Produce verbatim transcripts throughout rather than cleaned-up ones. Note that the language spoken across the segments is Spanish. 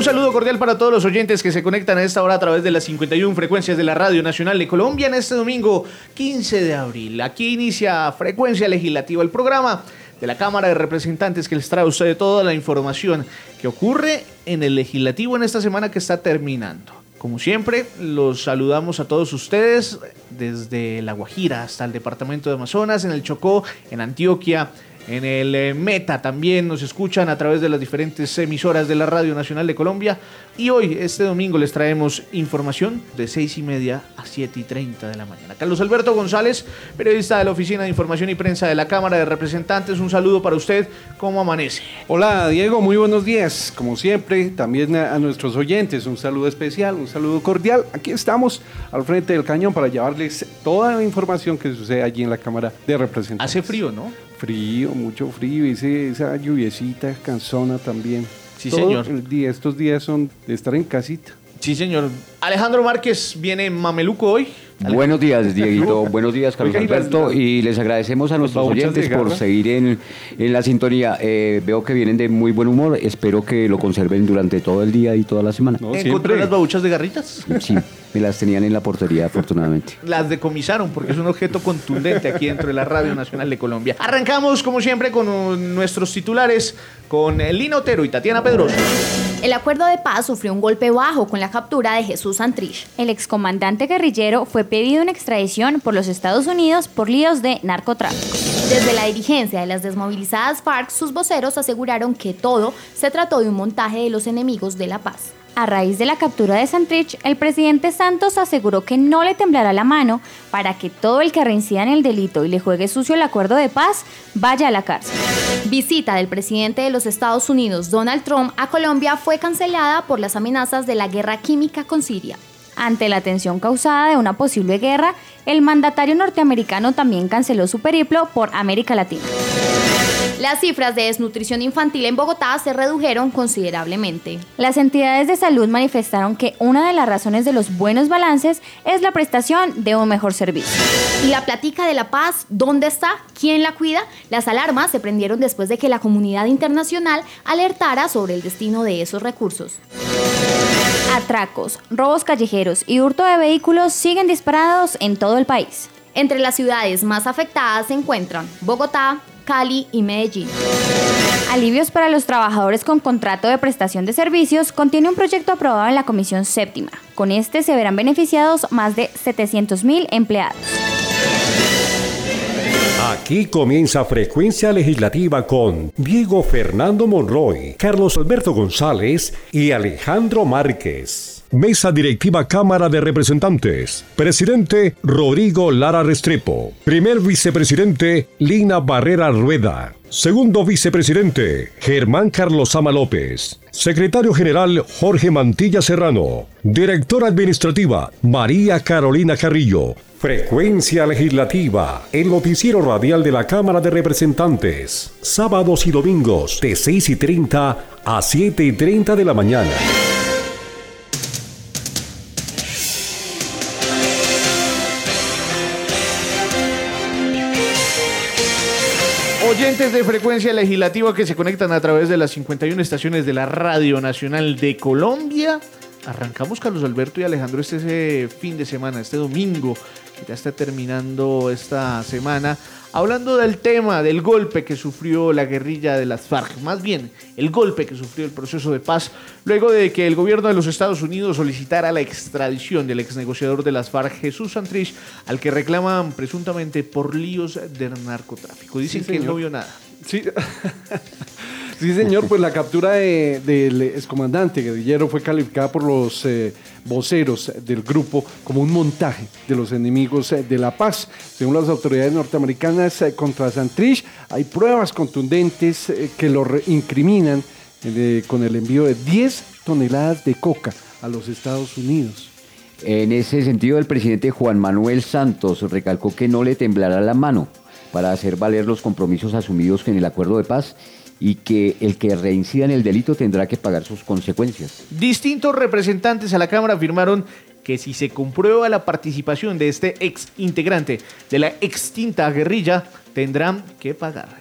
Un saludo cordial para todos los oyentes que se conectan a esta hora a través de las cincuenta y una frecuencias de la Radio Nacional de Colombia en este domingo quince de abril. Aquí inicia Frecuencia Legislativa, el programa de la Cámara de Representantes que les trae a ustedes toda la información que ocurre en el Legislativo en esta semana que está terminando. Como siempre, los saludamos a todos ustedes desde La Guajira hasta el departamento de Amazonas, en el Chocó, en Antioquia, en el eh, Meta también nos escuchan a través de las diferentes emisoras de la Radio Nacional de Colombia. Y hoy, este domingo, les traemos información de seis y media a siete y treinta de la mañana. Carlos Alberto González, periodista de la Oficina de Información y Prensa de la Cámara de Representantes, un saludo para usted. ¿Cómo amanece? Hola, Diego, muy buenos días. Como siempre, también a, a nuestros oyentes, un saludo especial, un saludo cordial. Aquí estamos al frente del cañón para llevarles toda la información que sucede allí en la Cámara de Representantes. Hace frío, ¿no? Frío, mucho frío, ese, esa lluviecita cansona también. Sí, Todo señor. El día, estos días son de estar en casita. Sí, señor. Alejandro Márquez viene mameluco hoy. Buenos días, Dieguito. Buenos días, Carlos Oiga, y las- Alberto. Y les agradecemos a nuestros babuchas oyentes de por garra. seguir en, en la sintonía. Eh, veo que vienen de muy buen humor. Espero que lo conserven durante todo el día y toda la semana. No, ¿Encontró siempre. las babuchas de garritas? Sí, me las tenían en la portería, afortunadamente. Las decomisaron porque es un objeto contundente aquí dentro de la Radio Nacional de Colombia. Arrancamos, como siempre, con uh, nuestros titulares, con Lina Otero y Tatiana Pedroso. El acuerdo de paz sufrió un golpe bajo con la captura de Jesús Santrich. El excomandante guerrillero fue pedido en extradición por los Estados Unidos por líos de narcotráfico. Desde la dirigencia de las desmovilizadas FARC, sus voceros aseguraron que todo se trató de un montaje de los enemigos de la paz. A raíz de la captura de Santrich, el presidente Santos aseguró que no le temblará la mano para que todo el que reincida en el delito y le juegue sucio el acuerdo de paz vaya a la cárcel. Visita del presidente de los Estados Unidos, Donald Trump, a Colombia fue cancelada por las amenazas de la guerra química con Siria. Ante la tensión causada de una posible guerra, el mandatario norteamericano también canceló su periplo por América Latina. Las cifras de desnutrición infantil en Bogotá se redujeron considerablemente. Las entidades de salud manifestaron que una de las razones de los buenos balances es la prestación de un mejor servicio. ¿Y la plática de la paz? ¿Dónde está? ¿Quién la cuida? Las alarmas se prendieron después de que la comunidad internacional alertara sobre el destino de esos recursos. Atracos, robos callejeros y hurto de vehículos siguen disparados en todo el país. Entre las ciudades más afectadas se encuentran Bogotá, Cali y Medellín. Alivios para los trabajadores con contrato de prestación de servicios contiene un proyecto aprobado en la Comisión Séptima. Con este se verán beneficiados más de setecientos mil empleados. Aquí comienza Frecuencia Legislativa con Diego Fernando Monroy, Carlos Alberto González y Alejandro Márquez. Mesa Directiva Cámara de Representantes. Presidente Rodrigo Lara Restrepo. Primer Vicepresidente Lina Barrera Rueda. Segundo Vicepresidente Germán Carlos Ama López. Secretario General Jorge Mantilla Serrano. Directora Administrativa María Carolina Carrillo. Frecuencia Legislativa, el noticiero radial de la Cámara de Representantes. Sábados y domingos de seis y treinta a siete y treinta de la mañana. Oyentes de Frecuencia Legislativa que se conectan a través de las cincuenta y una estaciones de la Radio Nacional de Colombia. Arrancamos, Carlos Alberto y Alejandro, este, este fin de semana, este domingo, que ya está terminando esta semana, hablando del tema del golpe que sufrió la guerrilla de las FARC, más bien el golpe que sufrió el proceso de paz, luego de que el gobierno de los Estados Unidos solicitara la extradición del exnegociador de las FARC, Jesús Santrich, al que reclaman presuntamente por líos de narcotráfico. Dicen Sí, que él señor. no vio nada. Sí. Sí, señor, pues la captura de, del excomandante guerrillero fue calificada por los eh, voceros del grupo como un montaje de los enemigos eh, de la paz. Según las autoridades norteamericanas, eh, contra Santrich hay pruebas contundentes eh, que lo re- incriminan eh, con el envío de diez toneladas de coca a los Estados Unidos. En ese sentido, el presidente Juan Manuel Santos recalcó que no le temblará la mano para hacer valer los compromisos asumidos en el acuerdo de paz y que el que reincida en el delito tendrá que pagar sus consecuencias. Distintos representantes a la Cámara afirmaron que si se comprueba la participación de este ex integrante de la extinta guerrilla, tendrán que pagar.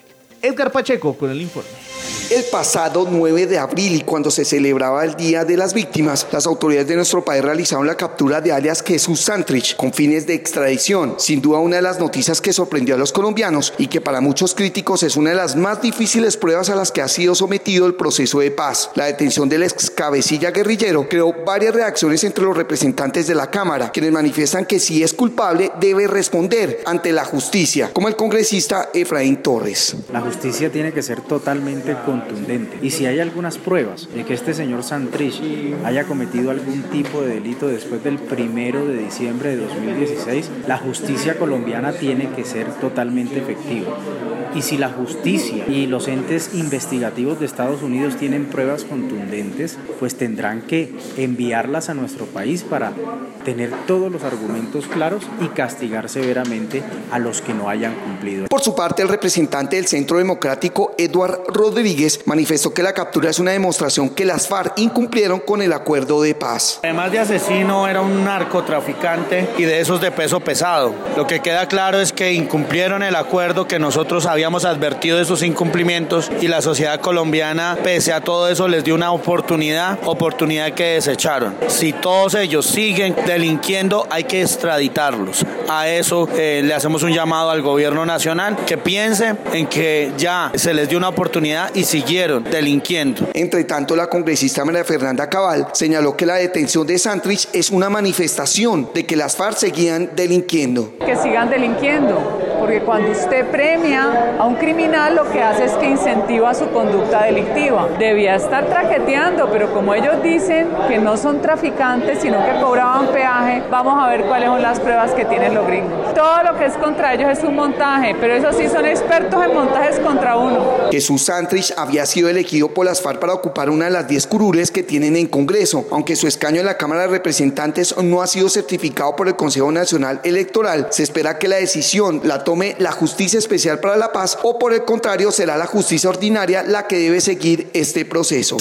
Edgar Pacheco con el informe. El pasado nueve de abril, y cuando se celebraba el Día de las Víctimas, las autoridades de nuestro país realizaron la captura de alias Jesús Santrich con fines de extradición. Sin duda una de las noticias que sorprendió a los colombianos y que para muchos críticos es una de las más difíciles pruebas a las que ha sido sometido el proceso de paz. La detención del ex cabecilla guerrillero creó varias reacciones entre los representantes de la Cámara, quienes manifiestan que si es culpable debe responder ante la justicia, como el congresista Efraín Torres. La justicia tiene que ser totalmente contundente, y si hay algunas pruebas de que este señor Santrich haya cometido algún tipo de delito después del primero de diciembre de dos mil dieciséis, la justicia colombiana tiene que ser totalmente efectiva. Y si la justicia y los entes investigativos de Estados Unidos tienen pruebas contundentes, pues tendrán que enviarlas a nuestro país para tener todos los argumentos claros y castigar severamente a los que no hayan cumplido. Por su parte, el representante del Centro Democrático, Eduard Rodríguez, manifestó que la captura es una demostración que las FARC incumplieron con el acuerdo de paz. Además de asesino, era un narcotraficante y de esos de peso pesado. Lo que queda claro es que incumplieron el acuerdo, que nosotros habíamos advertido de esos incumplimientos, y la sociedad colombiana, pese a todo eso, les dio una oportunidad, oportunidad que desecharon. Si todos ellos siguen delinquiendo, hay que extraditarlos. A eso eh, le hacemos un llamado al gobierno nacional, que piense en que ya se les dio una oportunidad y siguieron delinquiendo. Entre tanto, la congresista María Fernanda Cabal señaló que la detención de Santrich es una manifestación de que las FARC seguían delinquiendo. Que sigan delinquiendo, porque cuando usted premia a un criminal, lo que hace es que incentiva su conducta delictiva. Debía estar traqueteando, pero como ellos dicen que no son traficantes, sino que cobraban peaje, vamos a ver cuáles son las pruebas que tienen los gringos. Todo lo que es contra ellos es un montaje, pero esos sí son expertos en montajes contra uno. Jesús Santrich había sido elegido por las FARC para ocupar una de las diez curules que tienen en Congreso, aunque su escaño en la Cámara de Representantes no ha sido certificado por el Consejo Nacional Electoral. Se espera que la decisión la tome la Justicia Especial para la Paz, o por el contrario será la justicia ordinaria la que debe seguir este proceso.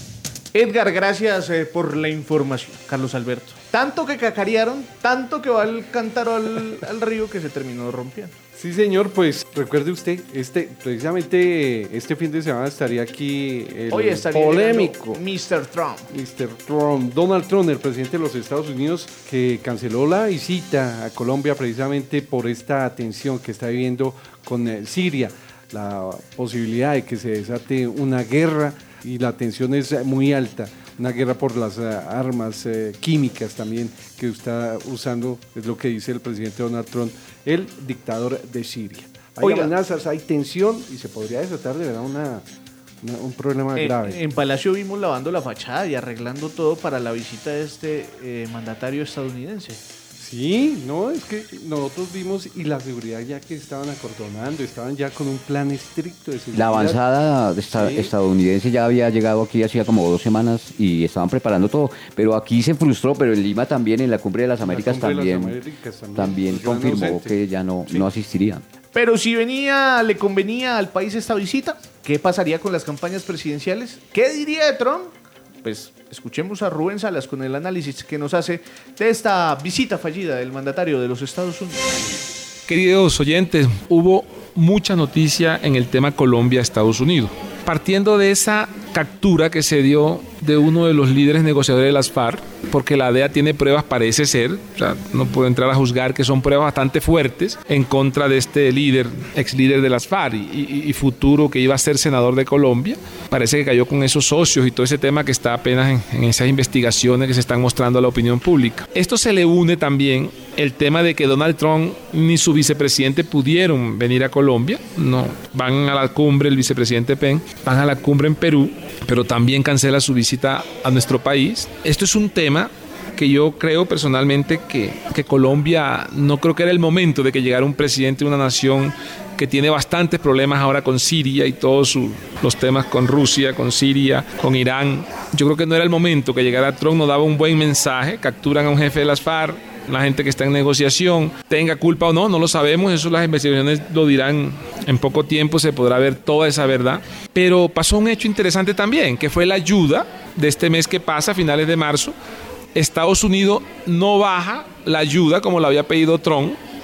Edgar, gracias eh, por la información. Carlos Alberto. Tanto que cacarearon, tanto que va el cántaro al, al río, que se terminó rompiendo. Sí, señor, pues recuerde usted, este precisamente este fin de semana estaría aquí el Hoy estaría polémico mister Trump. mister Trump, Donald Trump, el presidente de los Estados Unidos, que canceló la visita a Colombia precisamente por esta tensión que está viviendo con eh, Siria, la posibilidad de que se desate una guerra, y la tensión es muy alta. Una guerra por las uh, armas uh, químicas también que está usando, es lo que dice el presidente Donald Trump, el dictador de Siria. Hay Oiga, amenazas, hay tensión, y se podría desatar de verdad una, una, un problema eh, grave. En Palacio vimos lavando la fachada y arreglando todo para la visita de este eh, mandatario estadounidense. Sí, no, es que nosotros vimos, y la seguridad ya que estaban acordonando, estaban ya con un plan estricto de seguridad. La avanzada esta, sí. estadounidense ya había llegado aquí hacía como dos semanas y estaban preparando todo, pero aquí se frustró, pero en Lima también, en la Cumbre de las Américas, también, de las Américas también, también confirmó ausente. que ya no, sí. no asistiría. Pero si venía, le convenía al país esta visita, ¿qué pasaría con las campañas presidenciales? ¿Qué diría de Trump? Pues escuchemos a Rubén Salas con el análisis que nos hace de esta visita fallida del mandatario de los Estados Unidos. Queridos oyentes, hubo mucha noticia en el tema Colombia-Estados Unidos. Partiendo de esa captura que se dio de uno de los líderes negociadores de las FARC, porque la D E A tiene pruebas, parece ser, o sea, no puedo entrar a juzgar, que son pruebas bastante fuertes en contra de este líder, ex líder de las FARC y, y, y futuro que iba a ser senador de Colombia. Parece que cayó con esos socios y todo ese tema que está apenas en, en esas investigaciones que se están mostrando a la opinión pública. Esto se le une también el tema de que Donald Trump ni su vicepresidente pudieron venir a Colombia. No, van a la cumbre, el vicepresidente Penn, van a la cumbre en Perú, pero también cancela su visita a nuestro país. Esto es un tema que yo creo personalmente que, que Colombia, no creo que era el momento de que llegara un presidente de una nación que tiene bastantes problemas ahora con Siria y todos su, los temas con Rusia, con Siria, con Irán. Yo creo que no era el momento que llegara Trump, no daba un buen mensaje. Capturan a un jefe de las FARC, la gente que está en negociación, tenga culpa o no, no lo sabemos, eso las investigaciones lo dirán en poco tiempo, se podrá ver toda esa verdad. Pero pasó un hecho interesante también, que fue la ayuda de este mes que pasa, a finales de marzo. Estados Unidos no baja la ayuda como lo había pedido Trump,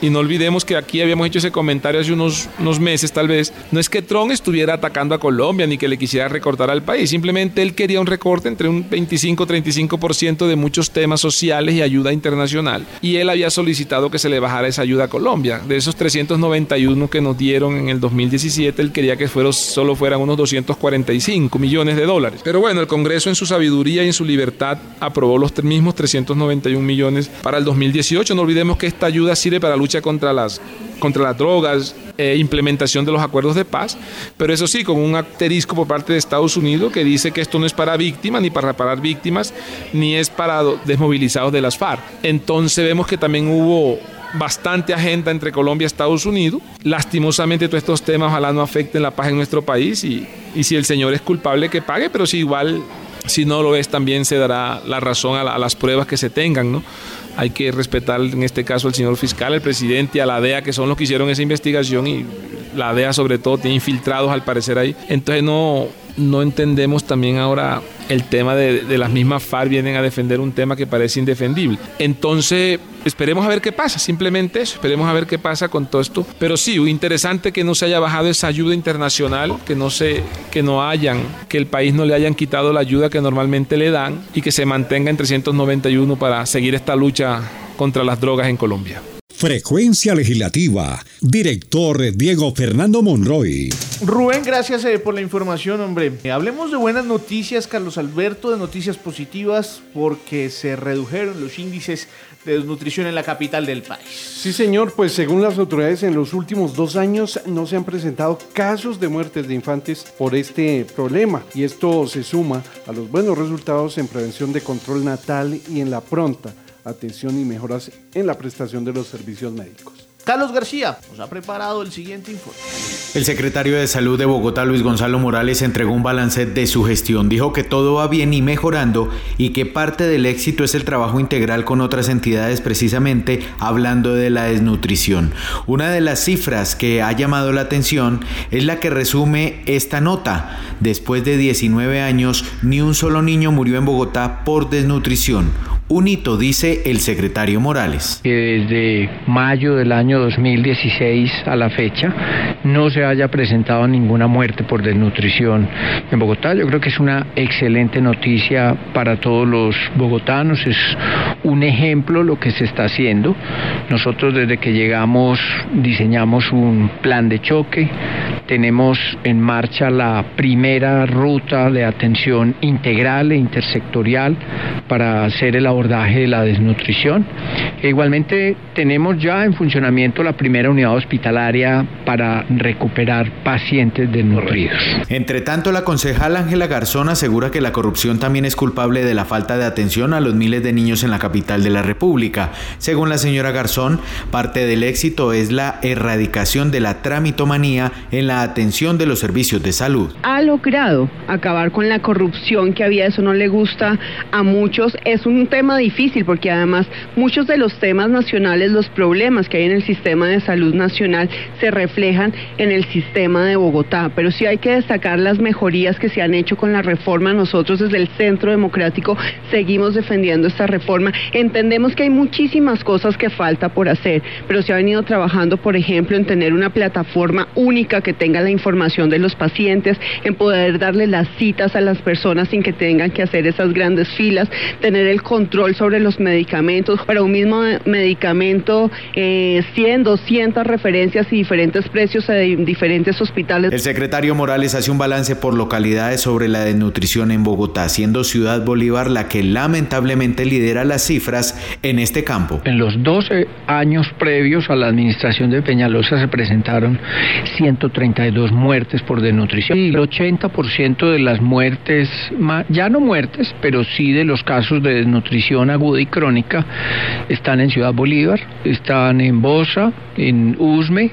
Y no olvidemos que aquí habíamos hecho ese comentario hace unos, unos meses tal vez. No es que Trump estuviera atacando a Colombia ni que le quisiera recortar al país. Simplemente él quería un recorte entre un veinticinco a treinta y cinco por ciento de muchos temas sociales y ayuda internacional. Y él había solicitado que se le bajara esa ayuda a Colombia. De esos trescientos noventa y uno que nos dieron en el dos mil diecisiete, él quería que fueron, solo fueran unos doscientos cuarenta y cinco millones de dólares. Pero bueno, el Congreso en su sabiduría y en su libertad aprobó los mismos trescientos noventa y un millones para el dos mil dieciocho. No olvidemos que esta ayuda sirve para la lucha contra las, contra las drogas, eh, implementación de los acuerdos de paz, pero eso sí, con un asterisco por parte de Estados Unidos que dice que esto no es para víctimas, ni para reparar víctimas, ni es para desmovilizados de las FARC. Entonces vemos que también hubo bastante agenda entre Colombia y Estados Unidos. Lastimosamente todos estos temas ojalá no afecten la paz en nuestro país y, y si el señor es culpable que pague, pero si igual, si no lo es, también se dará la razón a, la, a las pruebas que se tengan, ¿no? Hay que respetar en este caso al señor fiscal, al presidente y a la D E A, que son los que hicieron esa investigación, y la D E A sobre todo tiene infiltrados al parecer ahí. Entonces no, no entendemos también ahora el tema de, de las mismas FARC vienen a defender un tema que parece indefendible. Entonces esperemos a ver qué pasa, simplemente eso, esperemos a ver qué pasa con todo esto. Pero sí, interesante que no se haya bajado esa ayuda internacional, que no se, que no hayan, que el país no le hayan quitado la ayuda que normalmente le dan y que se mantenga en trescientos noventa y uno para seguir esta lucha contra las drogas en Colombia. Frecuencia Legislativa, director Diego Fernando Monroy. Rubén, gracias eh, por la información, hombre. Eh, hablemos de buenas noticias, Carlos Alberto, de noticias positivas, porque se redujeron los índices de desnutrición en la capital del país. Sí, señor, pues según las autoridades, en los últimos dos años no se han presentado casos de muertes de infantes por este problema, y esto se suma a los buenos resultados en prevención de control natal y en la pronta atención y mejoras en la prestación de los servicios médicos. Carlos García nos ha preparado el siguiente informe. El secretario de Salud de Bogotá, Luis Gonzalo Morales, entregó un balance de su gestión. Dijo que todo va bien y mejorando y que parte del éxito es el trabajo integral con otras entidades, precisamente hablando de la desnutrición. Una de las cifras que ha llamado la atención es la que resume esta nota. Después de diecinueve años, ni un solo niño murió en Bogotá por desnutrición. Un hito, dice el secretario Morales. Que desde mayo del año dos mil dieciséis a la fecha no se haya presentado ninguna muerte por desnutrición en Bogotá. Yo creo que es una excelente noticia para todos los bogotanos. Es un ejemplo lo que se está haciendo. Nosotros desde que llegamos diseñamos un plan de choque. Tenemos en marcha la primera ruta de atención integral e intersectorial para hacer el abordaje de la desnutrición. E igualmente tenemos ya en funcionamiento la primera unidad hospitalaria para recuperar pacientes desnutridos. Entre tanto, la concejal Ángela Garzón asegura que la corrupción también es culpable de la falta de atención a los miles de niños en la capital de la República. Según la señora Garzón, parte del éxito es la erradicación de la tramitomanía en la atención de los servicios de salud. Ha logrado acabar con la corrupción que había, eso no le gusta a muchos. Es un tema difícil porque además muchos de los temas nacionales, los problemas que hay en el sistema de salud nacional se reflejan en el sistema de Bogotá, pero sí hay que destacar las mejorías que se han hecho con la reforma. Nosotros desde el Centro Democrático seguimos defendiendo esta reforma. Entendemos que hay muchísimas cosas que falta por hacer, pero se ha venido trabajando, por ejemplo, en tener una plataforma única que tenga la información de los pacientes, en poder darle las citas a las personas sin que tengan que hacer esas grandes filas, tener el control sobre los medicamentos. Para un mismo medicamento, eh, cien, doscientas referencias y diferentes precios en diferentes hospitales. El secretario Morales hace un balance por localidades sobre la desnutrición en Bogotá, siendo Ciudad Bolívar la que lamentablemente lidera las cifras en este campo. En los doce años previos a la administración de Peñalosa se presentaron ciento treinta y dos muertes por desnutrición y el ochenta por ciento de las muertes, ya no muertes, pero sí de los casos de desnutrición aguda y crónica están en Ciudad Bolívar, están en Bosa, en Usme,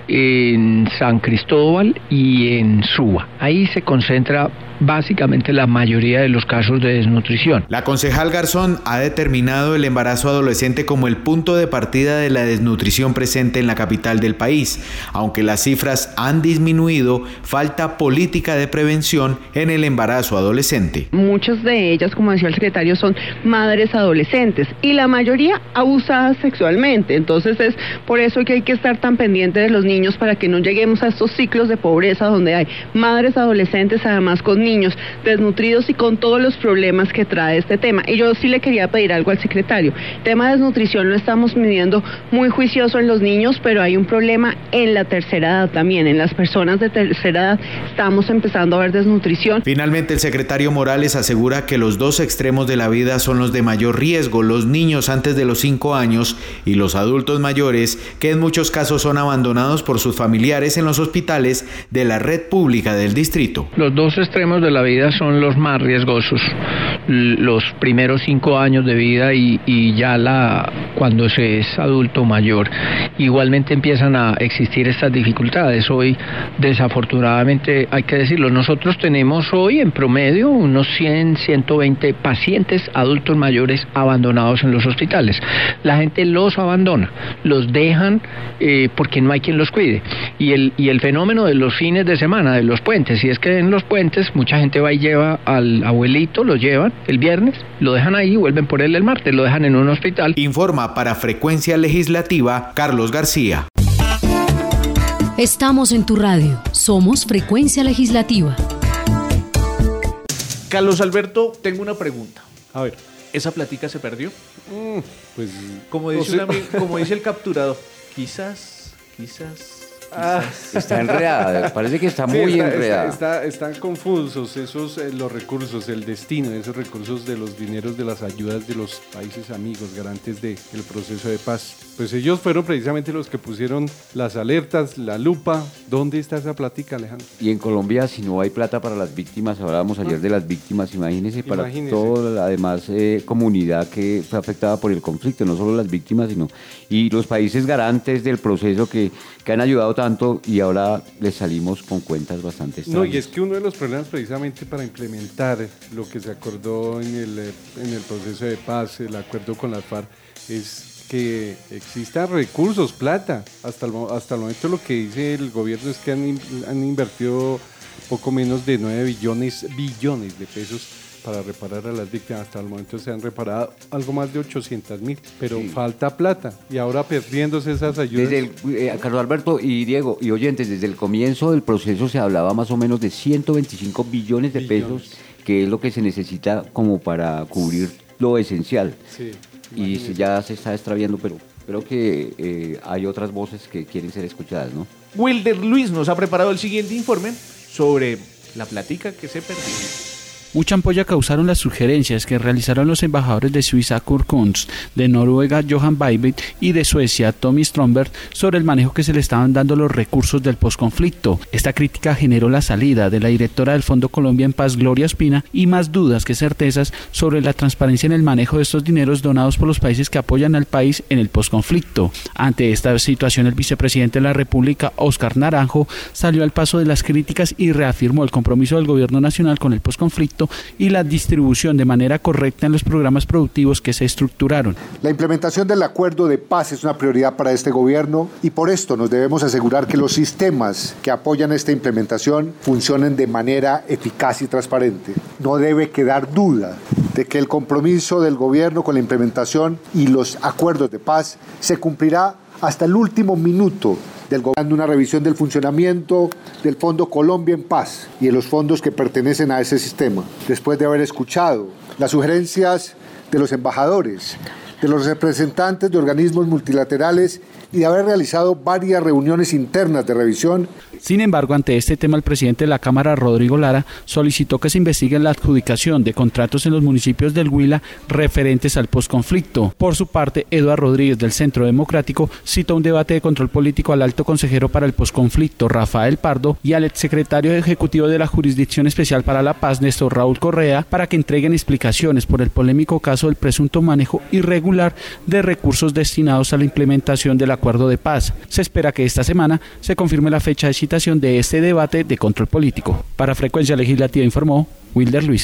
en San Cristóbal y en Suba. Ahí se concentra básicamente la mayoría de los casos de desnutrición. La concejal Garzón ha determinado el embarazo adolescente como el punto de partida de la desnutrición presente en la capital del país. Aunque las cifras han disminuido, falta política de prevención en el embarazo adolescente. Muchas de ellas, como decía el secretario, son madres madres adolescentes y la mayoría abusadas sexualmente. Entonces es por eso que hay que estar tan pendiente de los niños para que no lleguemos a estos ciclos de pobreza donde hay madres adolescentes además con niños desnutridos y con todos los problemas que trae este tema. Y yo sí le quería pedir algo al secretario. El tema de desnutrición lo estamos midiendo muy juicioso en los niños, pero hay un problema en la tercera edad también. En las personas de tercera edad estamos empezando a ver desnutrición. Finalmente, el secretario Morales asegura que los dos extremos de la vida son los de mayor riesgo, los niños antes de los cinco años y los adultos mayores, que en muchos casos son abandonados por sus familiares en los hospitales de la red pública del distrito. Los dos extremos de la vida son los más riesgosos, los primeros cinco años de vida y, y ya la cuando se es adulto mayor. Igualmente empiezan a existir estas dificultades. Hoy, desafortunadamente, hay que decirlo, nosotros tenemos hoy en promedio unos cien, ciento veinte pacientes adultos mayores abandonados en los hospitales. La gente los abandona, los dejan eh, porque no hay quien los cuide. Y el, y el fenómeno de los fines de semana, de los puentes, y es que en los puentes mucha gente va y lleva al abuelito, lo llevan el viernes, lo dejan ahí y vuelven por él el martes, lo dejan en un hospital. Informa para Frecuencia Legislativa Carlos García. Estamos en tu radio. Somos Frecuencia Legislativa. Carlos Alberto, tengo una pregunta. A ver. ¿Esa platica se perdió? Mm, pues... Como dice, no un amigo, como dice el capturador, quizás, quizás... Ah, está enredada, parece que está muy sí, está, enredada. Está, está, están confusos esos eh, los recursos, el destino de esos recursos de los dineros de las ayudas de los países amigos, garantes del proceso de paz. Pues ellos fueron precisamente los que pusieron las alertas, la lupa. ¿Dónde está esa plática, Alejandro? Y en Colombia, si no hay plata para las víctimas, hablábamos ayer de las víctimas, imagínense, para Imagínese. toda la demás eh, comunidad que fue afectada por el conflicto, no solo las víctimas, sino y los países garantes del proceso que, que han ayudado tanto y ahora les salimos con cuentas bastante extrañas. No, y es que uno de los problemas precisamente para implementar lo que se acordó en el, en el proceso de paz, el acuerdo con las FARC, es que existan recursos, plata. Hasta el, hasta el momento lo que dice el gobierno es que han, han invertido poco menos de nueve billones, billones de pesos para reparar a las víctimas. Hasta el momento se han reparado algo más de ochocientos mil, pero sí. Falta plata y ahora perdiéndose esas ayudas. Desde el, eh, Carlos Alberto y Diego y oyentes, desde el comienzo del proceso se hablaba más o menos de ciento veinticinco billones de billones. pesos, que es lo que se necesita como para cubrir lo esencial. Sí. Y ya se está extraviando, pero creo que eh, hay otras voces que quieren ser escuchadas, ¿no? Wilder Luis nos ha preparado el siguiente informe sobre la plática que se perdió. Mucha ampolla causaron las sugerencias que realizaron los embajadores de Suiza Kurt Kunz, de Noruega Johan Weibit y de Suecia Tommy Stromberg sobre el manejo que se le estaban dando los recursos del posconflicto. Esta crítica generó la salida de la directora del Fondo Colombia en Paz, Gloria Ospina, y más dudas que certezas sobre la transparencia en el manejo de estos dineros donados por los países que apoyan al país en el posconflicto. Ante esta situación, el vicepresidente de la República, Óscar Naranjo, salió al paso de las críticas y reafirmó el compromiso del gobierno nacional con el posconflicto y la distribución de manera correcta en los programas productivos que se estructuraron. La implementación del acuerdo de paz es una prioridad para este gobierno y por esto nos debemos asegurar que los sistemas que apoyan esta implementación funcionen de manera eficaz y transparente. No debe quedar duda de que el compromiso del gobierno con la implementación y los acuerdos de paz se cumplirá hasta el último minuto del gobierno, una revisión del funcionamiento del Fondo Colombia en Paz y de los fondos que pertenecen a ese sistema. Después de haber escuchado las sugerencias de los embajadores, de los representantes de organismos multilaterales y de haber realizado varias reuniones internas de revisión. Sin embargo, ante este tema, el presidente de la Cámara, Rodrigo Lara, solicitó que se investigue la adjudicación de contratos en los municipios del Huila referentes al posconflicto. Por su parte, Eduardo Rodríguez, del Centro Democrático, citó un debate de control político al alto consejero para el posconflicto, Rafael Pardo, y al exsecretario ejecutivo de la Jurisdicción Especial para la Paz, Néstor Raúl Correa, para que entreguen explicaciones por el polémico caso del presunto manejo irregular de recursos destinados a la implementación del acuerdo de paz. Se espera que esta semana se confirme la fecha de citación de este debate de control político. Para Frecuencia Legislativa informó Wilder Luis.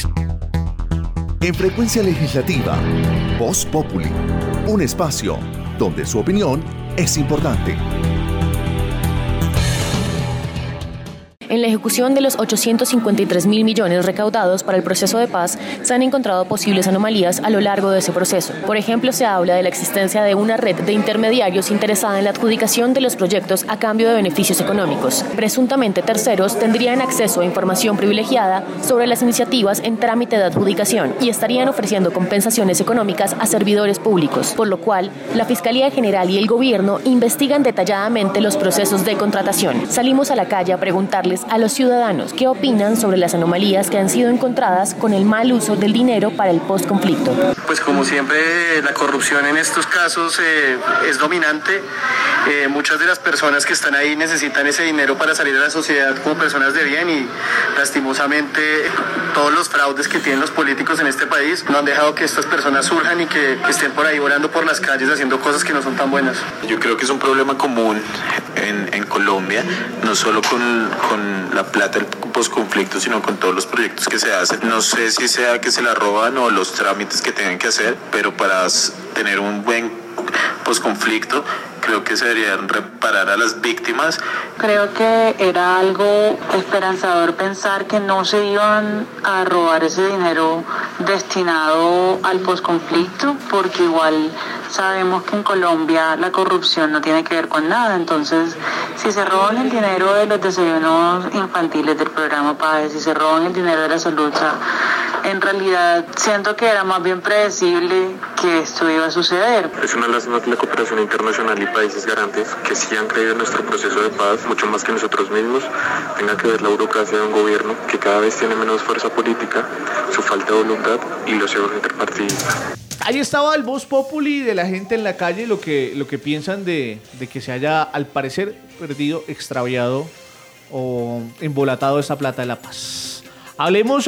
En Frecuencia Legislativa, Voz Populi, un espacio donde su opinión es importante. En la ejecución de los ochocientos cincuenta y tres mil millones recaudados para el proceso de paz, se han encontrado posibles anomalías a lo largo de ese proceso. Por ejemplo, se habla de la existencia de una red de intermediarios interesada en la adjudicación de los proyectos a cambio de beneficios económicos. Presuntamente terceros tendrían acceso a información privilegiada sobre las iniciativas en trámite de adjudicación y estarían ofreciendo compensaciones económicas a servidores públicos, por lo cual la Fiscalía General y el Gobierno investigan detalladamente los procesos de contratación. Salimos a la calle a preguntarles a los ciudadanos qué opinan sobre las anomalías que han sido encontradas con el mal uso del dinero para el postconflicto. Pues como siempre, la corrupción en estos casos eh, es dominante. Eh, muchas de las personas que están ahí necesitan ese dinero para salir a la sociedad como personas de bien y lastimosamente todos los fraudes que tienen los políticos en este país no han dejado que estas personas surjan y que, que estén por ahí volando por las calles haciendo cosas que no son tan buenas. Yo creo que es un problema común en, en Colombia, no solo con, con la plata del posconflicto, sino con todos los proyectos que se hacen. No sé si sea que se la roban o los trámites que tengan que hacer, pero para tener un buen posconflicto creo que se deberían reparar a las víctimas. Creo que era algo esperanzador pensar que no se iban a robar ese dinero destinado al posconflicto, porque igual sabemos que en Colombia la corrupción no tiene que ver con nada. Entonces, si se roban el dinero de los desayunos infantiles del programa PAES, si se roban el dinero de la salud, o sea, en realidad siento que era más bien predecible que esto iba a suceder. Es una lástima que la cooperación internacional y países garantes que sí han creído en nuestro proceso de paz, mucho más que nosotros mismos, tenga que ver la burocracia de un gobierno que cada vez tiene menos fuerza política, su falta de voluntad y los egos interpartidistas. Ahí estaba el voz populi de la gente en la calle, lo que, lo que piensan de, de que se haya, al parecer, perdido, extraviado o embolatado esa plata de la paz. Hablemos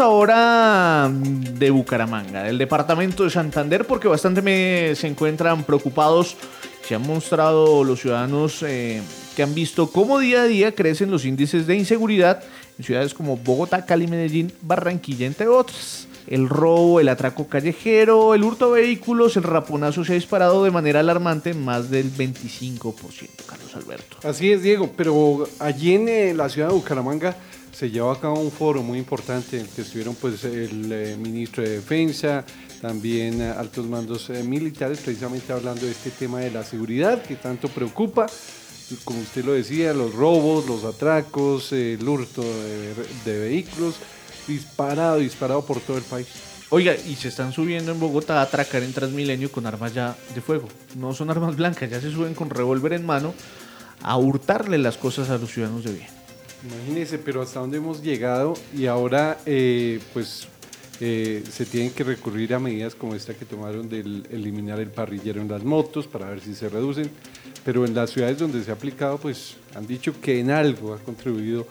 ahora de Bucaramanga, del departamento de Santander, porque bastante me, se encuentran preocupados. Se han mostrado los ciudadanos eh, que han visto cómo día a día crecen los índices de inseguridad en ciudades como Bogotá, Cali, Medellín, Barranquilla, entre otras. El robo, el atraco callejero, el hurto de vehículos, el raponazo se ha disparado de manera alarmante en más del veinticinco por ciento, Carlos Alberto. Así es, Diego, pero allí en eh, la ciudad de Bucaramanga se llevó a cabo un foro muy importante en el que estuvieron pues, el eh, ministro de Defensa, también eh, altos mandos eh, militares, precisamente hablando de este tema de la seguridad que tanto preocupa. Como usted lo decía, los robos, los atracos, eh, el hurto de, de vehículos, disparado, disparado por todo el país. Oiga, y se están subiendo en Bogotá a atracar en Transmilenio con armas ya de fuego. No son armas blancas, ya se suben con revólver en mano a hurtarle las cosas a los ciudadanos de bien. Imagínense, pero hasta dónde hemos llegado y ahora eh, pues eh, se tienen que recurrir a medidas como esta que tomaron de eliminar el parrillero en las motos para ver si se reducen, pero en las ciudades donde se ha aplicado pues han dicho que en algo ha contribuido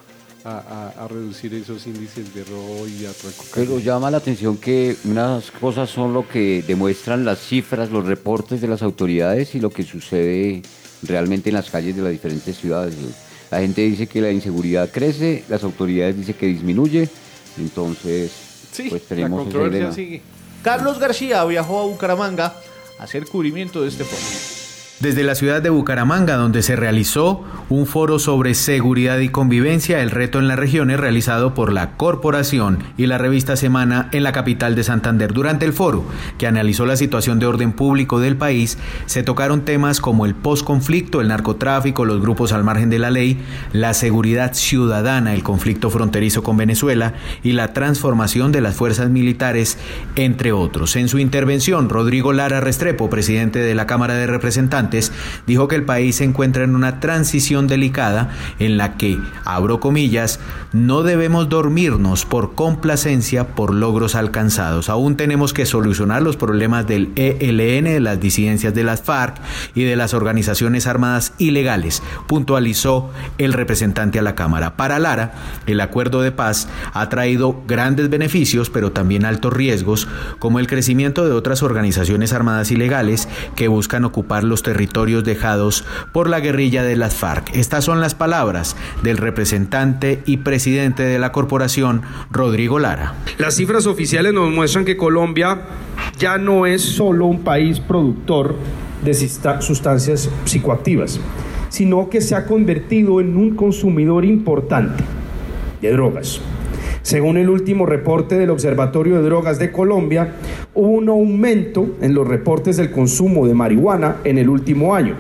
A, a, a reducir esos índices de robo y atraco. Pero llama la atención que unas cosas son lo que demuestran las cifras, los reportes de las autoridades y lo que sucede realmente en las calles de las diferentes ciudades. La gente dice que la inseguridad crece, las autoridades dicen que disminuye, entonces sí, pues tenemos la controversia sigue. Carlos García viajó a Bucaramanga a hacer cubrimiento de este foro. Desde la ciudad de Bucaramanga, donde se realizó un foro sobre seguridad y convivencia, el reto en las regiones, realizado por la Corporación y la revista Semana en la capital de Santander. Durante el foro, que analizó la situación de orden público del país, se tocaron temas como el posconflicto, el narcotráfico, los grupos al margen de la ley, la seguridad ciudadana, el conflicto fronterizo con Venezuela y la transformación de las fuerzas militares, entre otros. En su intervención, Rodrigo Lara Restrepo, presidente de la Cámara de Representantes, dijo que el país se encuentra en una transición delicada en la que, abro comillas, no debemos dormirnos por complacencia por logros alcanzados. Aún tenemos que solucionar los problemas del E L N, de las disidencias de las FARC y de las organizaciones armadas ilegales, puntualizó el representante a la Cámara. Para Lara, el acuerdo de paz ha traído grandes beneficios, pero también altos riesgos, como el crecimiento de otras organizaciones armadas ilegales que buscan ocupar los territorios territorios dejados por la guerrilla de las FARC. Estas son las palabras del representante y presidente de la corporación, Rodrigo Lara. Las cifras oficiales nos muestran que Colombia ya no es solo un país productor de sustancias psicoactivas, sino que se ha convertido en un consumidor importante de drogas. Según el último reporte del Observatorio de Drogas de Colombia, hubo un aumento en los reportes del consumo de marihuana en el último año,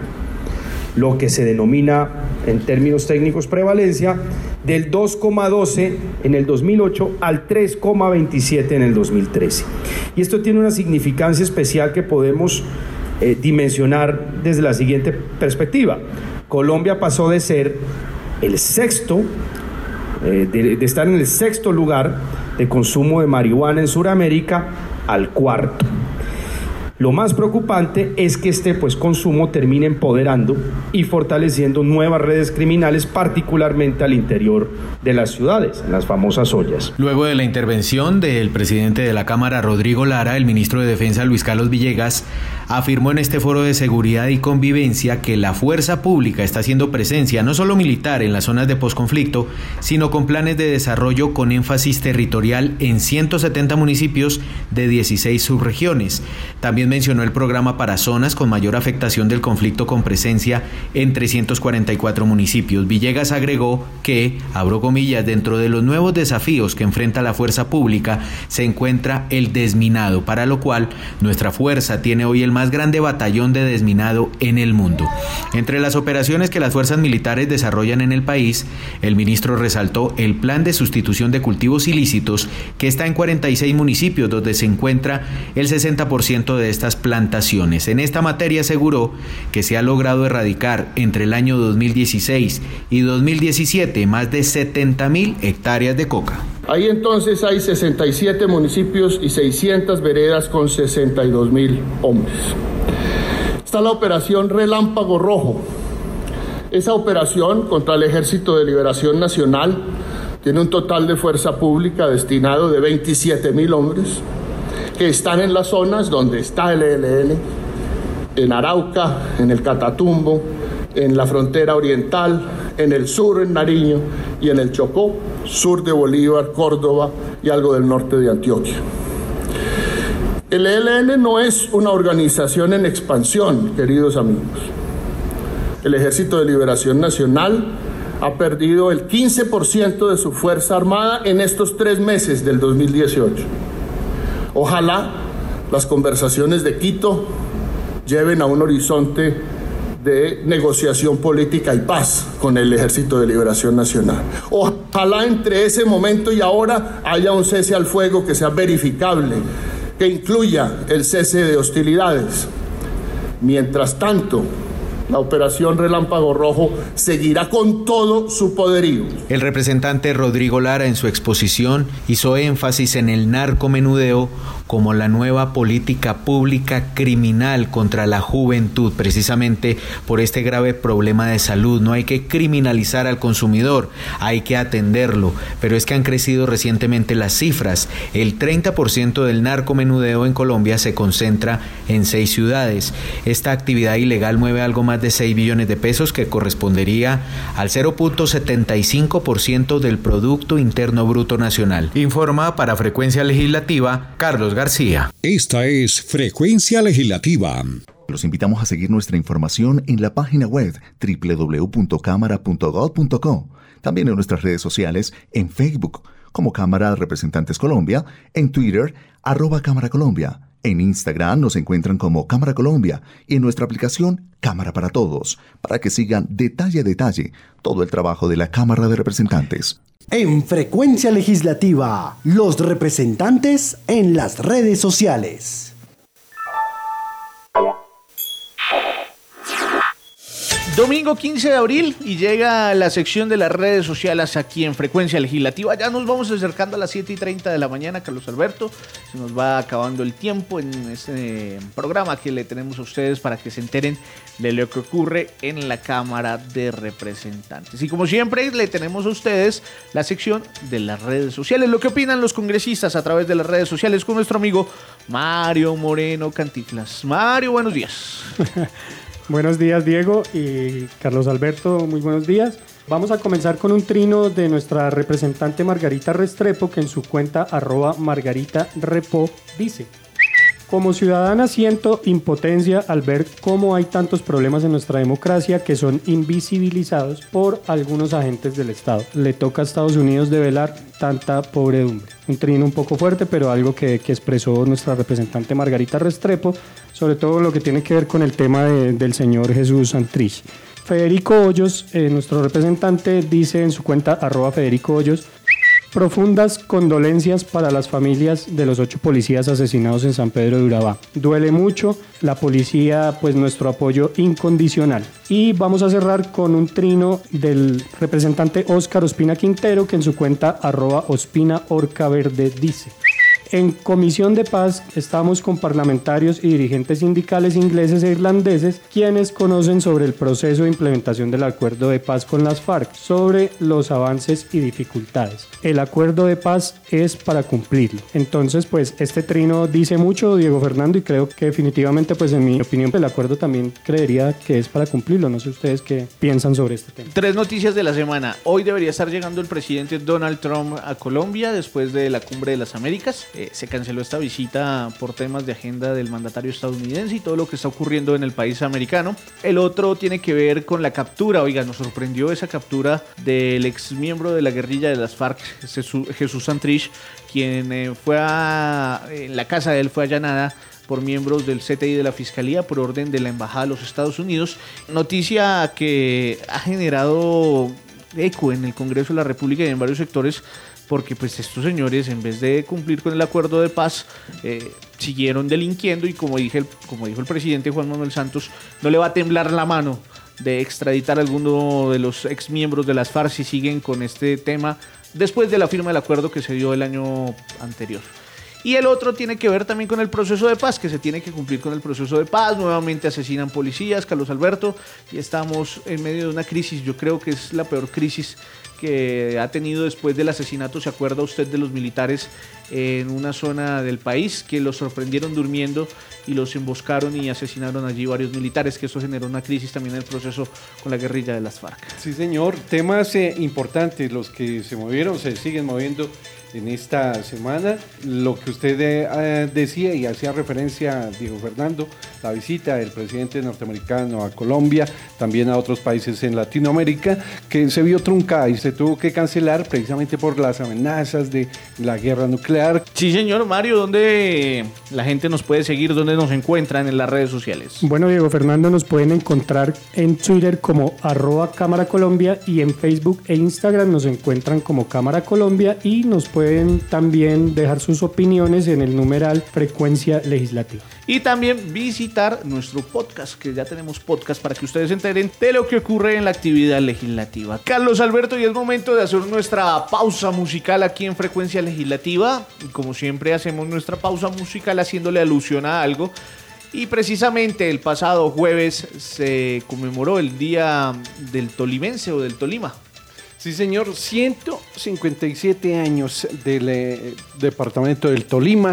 lo que se denomina en términos técnicos prevalencia, del dos coma doce en el dos mil ocho al tres coma veintisiete en el dos mil trece. Y esto tiene una significancia especial que podemos eh, dimensionar desde la siguiente perspectiva. Colombia pasó de ser el sexto Eh, de, de estar en el sexto lugar de consumo de marihuana en Sudamérica al cuarto. Lo más preocupante es que este pues, consumo termine empoderando y fortaleciendo nuevas redes criminales, particularmente al interior de las ciudades, en las famosas ollas. Luego de la intervención del presidente de la Cámara, Rodrigo Lara, el ministro de Defensa, Luis Carlos Villegas, afirmó en este foro de seguridad y convivencia que la fuerza pública está haciendo presencia no solo militar en las zonas de posconflicto, sino con planes de desarrollo con énfasis territorial en ciento setenta municipios de dieciséis subregiones. También mencionó el programa para zonas con mayor afectación del conflicto con presencia en trescientos cuarenta y cuatro municipios. Villegas agregó que, abro comillas, dentro de los nuevos desafíos que enfrenta la fuerza pública se encuentra el desminado, para lo cual nuestra fuerza tiene hoy el más grande batallón de desminado en el mundo. Entre las operaciones que las fuerzas militares desarrollan en el país, el ministro resaltó el plan de sustitución de cultivos ilícitos que está en cuarenta y seis municipios, donde se encuentra el sesenta por ciento de estas plantaciones. En esta materia aseguró que se ha logrado erradicar entre el año dos mil dieciséis y dos mil diecisiete más de setenta mil hectáreas de coca. Ahí entonces hay sesenta y siete municipios y seiscientas veredas con sesenta y dos mil hombres. Está la operación Relámpago Rojo. Esa operación contra el Ejército de Liberación Nacional tiene un total de fuerza pública destinado de veintisiete mil hombres que están en las zonas donde está el E L N, en Arauca, en el Catatumbo, en la frontera oriental, en el sur, en Nariño, y en el Chocó, sur de Bolívar, Córdoba y algo del norte de Antioquia. El E L N no es una organización en expansión, queridos amigos. El Ejército de Liberación Nacional ha perdido el quince por ciento de su fuerza armada en estos tres meses del dos mil dieciocho. Ojalá las conversaciones de Quito lleven a un horizonte de negociación política y paz con el Ejército de Liberación Nacional. Ojalá entre ese momento y ahora haya un cese al fuego que sea verificable, que incluya el cese de hostilidades. Mientras tanto, la operación Relámpago Rojo seguirá con todo su poderío. El representante Rodrigo Lara en su exposición hizo énfasis en el narcomenudeo como la nueva política pública criminal contra la juventud, precisamente por este grave problema de salud. No hay que criminalizar al consumidor, hay que atenderlo, pero es que han crecido recientemente las cifras. El treinta por ciento del narcomenudeo en Colombia se concentra en seis ciudades. Esta actividad ilegal mueve algo más de seis billones de pesos, que correspondería al cero punto setenta y cinco por ciento del Producto Interno Bruto Nacional. Informa para Frecuencia Legislativa Carlos García. Esta es Frecuencia Legislativa. Los invitamos a seguir nuestra información en la página web doble u doble u doble u punto cámara punto gov punto co. También en nuestras redes sociales, en Facebook como Cámara de Representantes Colombia, en Twitter, arroba Cámara Colombia. En Instagram nos encuentran como Cámara Colombia y en nuestra aplicación Cámara para Todos, para que sigan detalle a detalle todo el trabajo de la Cámara de Representantes. En Frecuencia Legislativa, los representantes en las redes sociales. Domingo quince de abril y llega la sección de las redes sociales aquí en Frecuencia Legislativa. Ya nos vamos acercando a las siete y treinta de la mañana, Carlos Alberto. Se nos va acabando el tiempo en este programa que le tenemos a ustedes para que se enteren de lo que ocurre en la Cámara de Representantes. Y como siempre, le tenemos a ustedes la sección de las redes sociales. Lo que opinan los congresistas a través de las redes sociales con nuestro amigo Mario Moreno Cantinflas. Mario, buenos días. Buenos días, Diego y Carlos Alberto, muy buenos días. Vamos a comenzar con un trino de nuestra representante Margarita Restrepo, que en su cuenta arroba Margarita Repo dice: Como ciudadana siento impotencia al ver cómo hay tantos problemas en nuestra democracia que son invisibilizados por algunos agentes del Estado. Le toca a Estados Unidos develar tanta pobredumbre. Un trino un poco fuerte, pero algo que, que expresó nuestra representante Margarita Restrepo, sobre todo lo que tiene que ver con el tema de, del señor Jesús Santrich. Federico Hoyos, eh, nuestro representante, dice en su cuenta arroba Federico Hoyos: profundas condolencias para las familias de los ocho policías asesinados en San Pedro de Urabá. Duele mucho, la policía, pues nuestro apoyo incondicional. Y vamos a cerrar con un trino del representante Óscar Ospina Quintero, que en su cuenta arroba Ospina Orca Verde dice: en Comisión de Paz estamos con parlamentarios y dirigentes sindicales ingleses e irlandeses quienes conocen sobre el proceso de implementación del acuerdo de paz con las FARC, sobre los avances y dificultades. El acuerdo de paz es para cumplirlo. Entonces, pues este trino dice mucho, Diego Fernando, y creo que definitivamente, pues en mi opinión, el acuerdo también creería que es para cumplirlo. No sé ustedes qué piensan sobre este tema. Tres noticias de la semana. Hoy debería estar llegando el presidente Donald Trump a Colombia después de la Cumbre de las Américas. Eh, se canceló esta visita por temas de agenda del mandatario estadounidense y todo lo que está ocurriendo en el país americano. El otro tiene que ver con la captura. Oiga, nos sorprendió esa captura del ex miembro de la guerrilla de las FARC, Jesús Santrich, quien eh, fue a en la casa de él fue allanada por miembros del C T I de la Fiscalía por orden de la Embajada de los Estados Unidos. Noticia que ha generado eco en el Congreso de la República y en varios sectores, porque pues estos señores, en vez de cumplir con el acuerdo de paz, eh, siguieron delinquiendo y como, dije, como dijo el presidente Juan Manuel Santos, no le va a temblar la mano de extraditar a alguno de los ex miembros de las FARC si siguen con este tema después de la firma del acuerdo que se dio el año anterior. Y el otro tiene que ver también con el proceso de paz, que se tiene que cumplir con el proceso de paz. Nuevamente asesinan policías, Carlos Alberto, y estamos en medio de una crisis. Yo creo que es la peor crisis que ha tenido después del asesinato, ¿se acuerda usted de los militares en una zona del país que los sorprendieron durmiendo y los emboscaron y asesinaron allí varios militares? Que eso generó una crisis también en el proceso con la guerrilla de las FARC. Sí, señor, temas eh, importantes los que se movieron, se siguen moviendo en esta semana. Lo que usted eh, decía y hacía referencia, Diego Fernando, la visita del presidente norteamericano a Colombia, también a otros países en Latinoamérica, que se vio truncada y se tuvo que cancelar precisamente por las amenazas de la guerra nuclear. Sí, señor Mario, ¿dónde la gente nos puede seguir? ¿Dónde nos encuentran en las redes sociales? Bueno, Diego Fernando, nos pueden encontrar en Twitter como arroba Cámara Colombia y en Facebook e Instagram nos encuentran como Cámara Colombia, y nos pueden también dejar sus opiniones en el numeral Frecuencia Legislativa. Y también visitar nuestro podcast, que ya tenemos podcast para que ustedes se enteren de lo que ocurre en la actividad legislativa. Carlos Alberto, y es momento de hacer nuestra pausa musical aquí en Frecuencia Legislativa. Y como siempre hacemos nuestra pausa musical haciéndole alusión a algo. Y precisamente el pasado jueves se conmemoró el Día del Tolimense o del Tolima. Sí, señor, ciento cincuenta y siete años del eh, departamento del Tolima,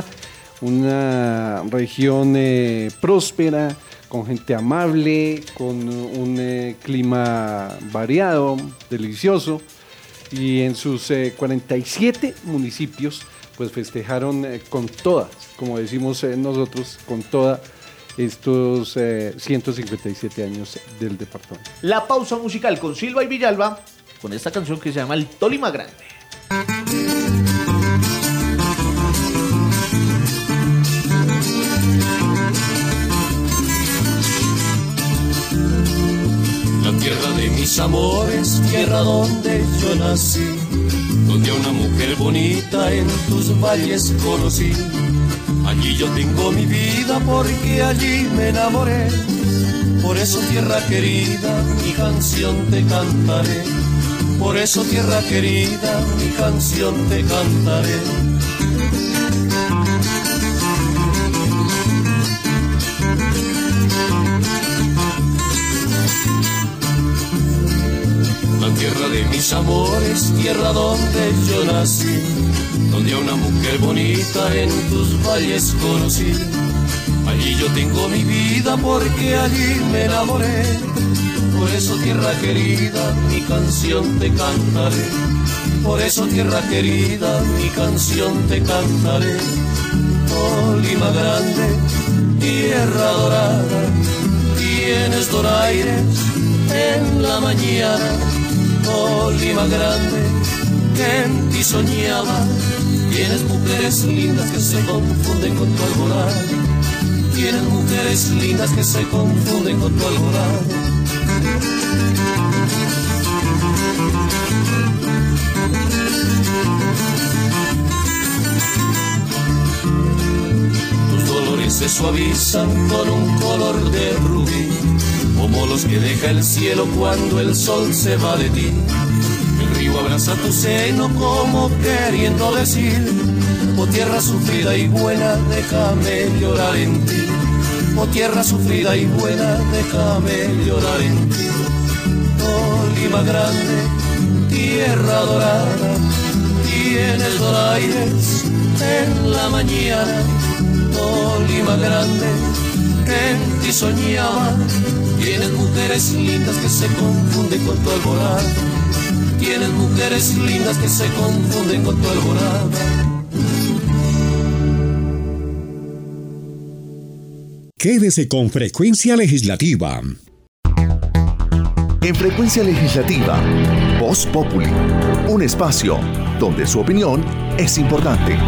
una región eh, próspera, con gente amable, con un eh, clima variado, delicioso, y en sus eh, cuarenta y siete municipios pues festejaron eh, con todas, como decimos eh, nosotros, con toda estos eh, ciento cincuenta y siete años del departamento. La pausa musical con Silva y Villalba, con esta canción que se llama El Tolima Grande. La tierra de mis amores, tierra donde yo nací, donde a una mujer bonita en tus valles conocí. Allí yo tengo mi vida porque allí me enamoré. Por eso, tierra querida, mi canción te cantaré. Por eso, tierra querida, mi canción te cantaré. La tierra de mis amores, tierra donde yo nací, donde a una mujer bonita en tus valles conocí. Allí yo tengo mi vida porque allí me enamoré. Por eso, tierra querida, mi canción te cantaré. Por eso, tierra querida, mi canción te cantaré. Tolima grande, tierra dorada, tienes doraires en la mañana. Tolima grande, que en ti soñaba, tienes mujeres lindas que se confunden con tu alborada. Tienes mujeres lindas que se confunden con tu alborada. Tus dolores se suavizan con un color de rubí, como los que deja el cielo cuando el sol se va de ti. El río abraza tu seno como queriendo decir: oh tierra sufrida y buena, déjame llorar en ti. Oh tierra sufrida y buena, déjame llorar en ti. Tolima grande, tierra dorada, tienes doraires en la mañana. Tolima grande, en ti soñaba, tienes mujeres lindas que se confunden con tu alborada. Tienes mujeres lindas que se confunden con tu alborada. Quédese con Frecuencia Legislativa. En Frecuencia Legislativa, Voz Populi, un espacio donde su opinión es importante.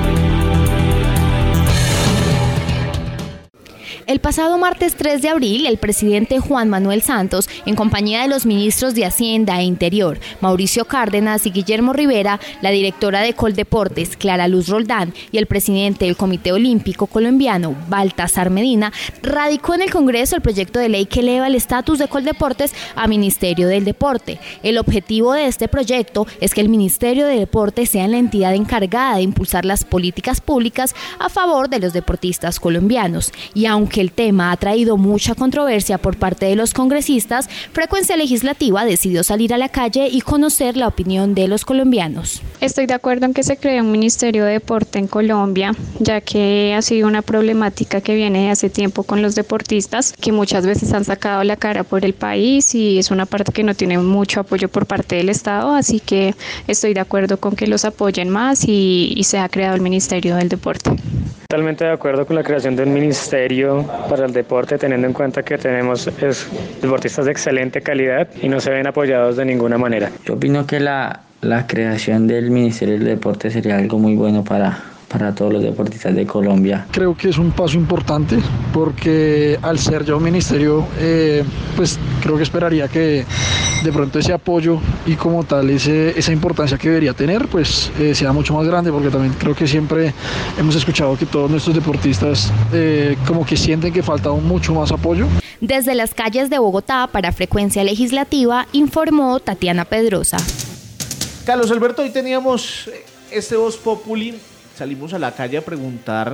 El pasado martes tres de abril, el presidente Juan Manuel Santos, en compañía de los ministros de Hacienda e Interior, Mauricio Cárdenas y Guillermo Rivera, la directora de Coldeportes, Clara Luz Roldán, y el presidente del Comité Olímpico Colombiano, Baltasar Medina, radicó en el Congreso el proyecto de ley que eleva el estatus de Coldeportes a Ministerio del Deporte. El objetivo de este proyecto es que el Ministerio de Deporte sea la entidad encargada de impulsar las políticas públicas a favor de los deportistas colombianos. Y aunque el tema ha traído mucha controversia por parte de los congresistas, Frecuencia Legislativa decidió salir a la calle y conocer la opinión de los colombianos. Estoy de acuerdo en que se cree un Ministerio de Deporte en Colombia, ya que ha sido una problemática que viene de hace tiempo con los deportistas, que muchas veces han sacado la cara por el país y es una parte que no tiene mucho apoyo por parte del Estado, así que estoy de acuerdo con que los apoyen más y, y se ha creado el Ministerio del Deporte. Totalmente de acuerdo con la creación de un ministerio para el deporte, teniendo en cuenta que tenemos es, deportistas de excelente calidad y no se ven apoyados de ninguna manera. Yo opino que la, la creación del Ministerio del Deporte sería algo muy bueno para, para todos los deportistas de Colombia. Creo que es un paso importante porque al ser ya un ministerio, eh, pues creo que esperaría que de pronto ese apoyo y como tal ese, esa importancia que debería tener pues eh, sea mucho más grande, porque también creo que siempre hemos escuchado que todos nuestros deportistas eh, como que sienten que falta mucho más apoyo. Desde las calles de Bogotá para Frecuencia Legislativa informó Tatiana Pedrosa. Carlos Alberto, hoy teníamos este Voz Populi, salimos a la calle a preguntar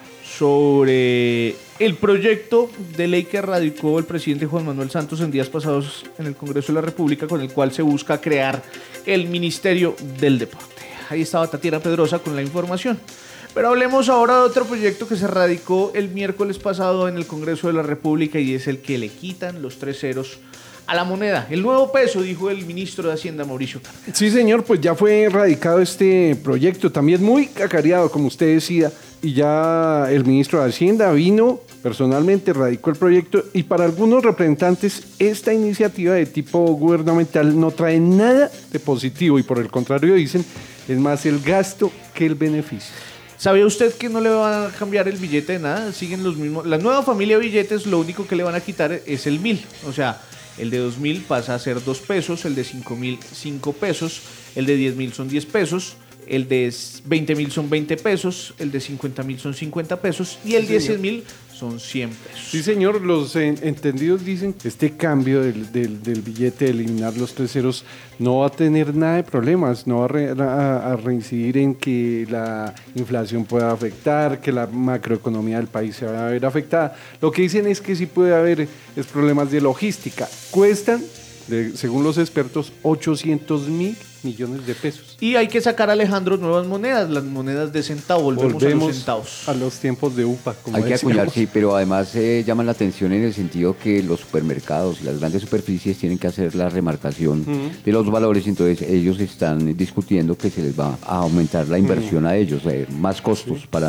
sobre el proyecto de ley que radicó el presidente Juan Manuel Santos en días pasados en el Congreso de la República, con el cual se busca crear el Ministerio del Deporte. Ahí estaba Tatiana Pedrosa con la información. Pero hablemos ahora de otro proyecto que se radicó el miércoles pasado en el Congreso de la República y es el que le quitan los tres ceros a la moneda. El nuevo peso, dijo el ministro de Hacienda, Mauricio Cárdenas. Sí, señor, pues ya fue radicado este proyecto, también muy cacareado, como usted decía, y ya el ministro de Hacienda vino personalmente, radicó el proyecto, y para algunos representantes esta iniciativa de tipo gubernamental no trae nada de positivo y por el contrario dicen, es más el gasto que el beneficio. ¿Sabía usted que no le van a cambiar el billete de nada? Siguen los mismos. La nueva familia de billetes, lo único que le van a quitar es el mil, o sea, el de dos mil pasa a ser dos pesos, el de cinco mil, cinco pesos, el de diez mil son diez pesos, el de veinte mil son veinte pesos, el de cincuenta mil son cincuenta pesos y el de cien mil son cien pesos. Sí, señor, los en, entendidos dicen que este cambio del, del, del billete, de eliminar los tres ceros, no va a tener nada de problemas, no va a, re, a, a reincidir en que la inflación pueda afectar, que la macroeconomía del país se va a ver afectada. Lo que dicen es que sí puede haber es problemas de logística. Cuestan, de, según los expertos, ochocientos mil millones de pesos. Y hay que sacar, Alejandro, nuevas monedas, las monedas de centavo, volvemos, volvemos a los centavos. A los tiempos de U P A, como hay que decíamos. acuñar, sí, pero además eh, llaman la atención en el sentido que los supermercados y las grandes superficies tienen que hacer la remarcación uh-huh. de los valores, entonces ellos están discutiendo que se les va a aumentar la inversión uh-huh. a ellos, eh, más costos sí. para...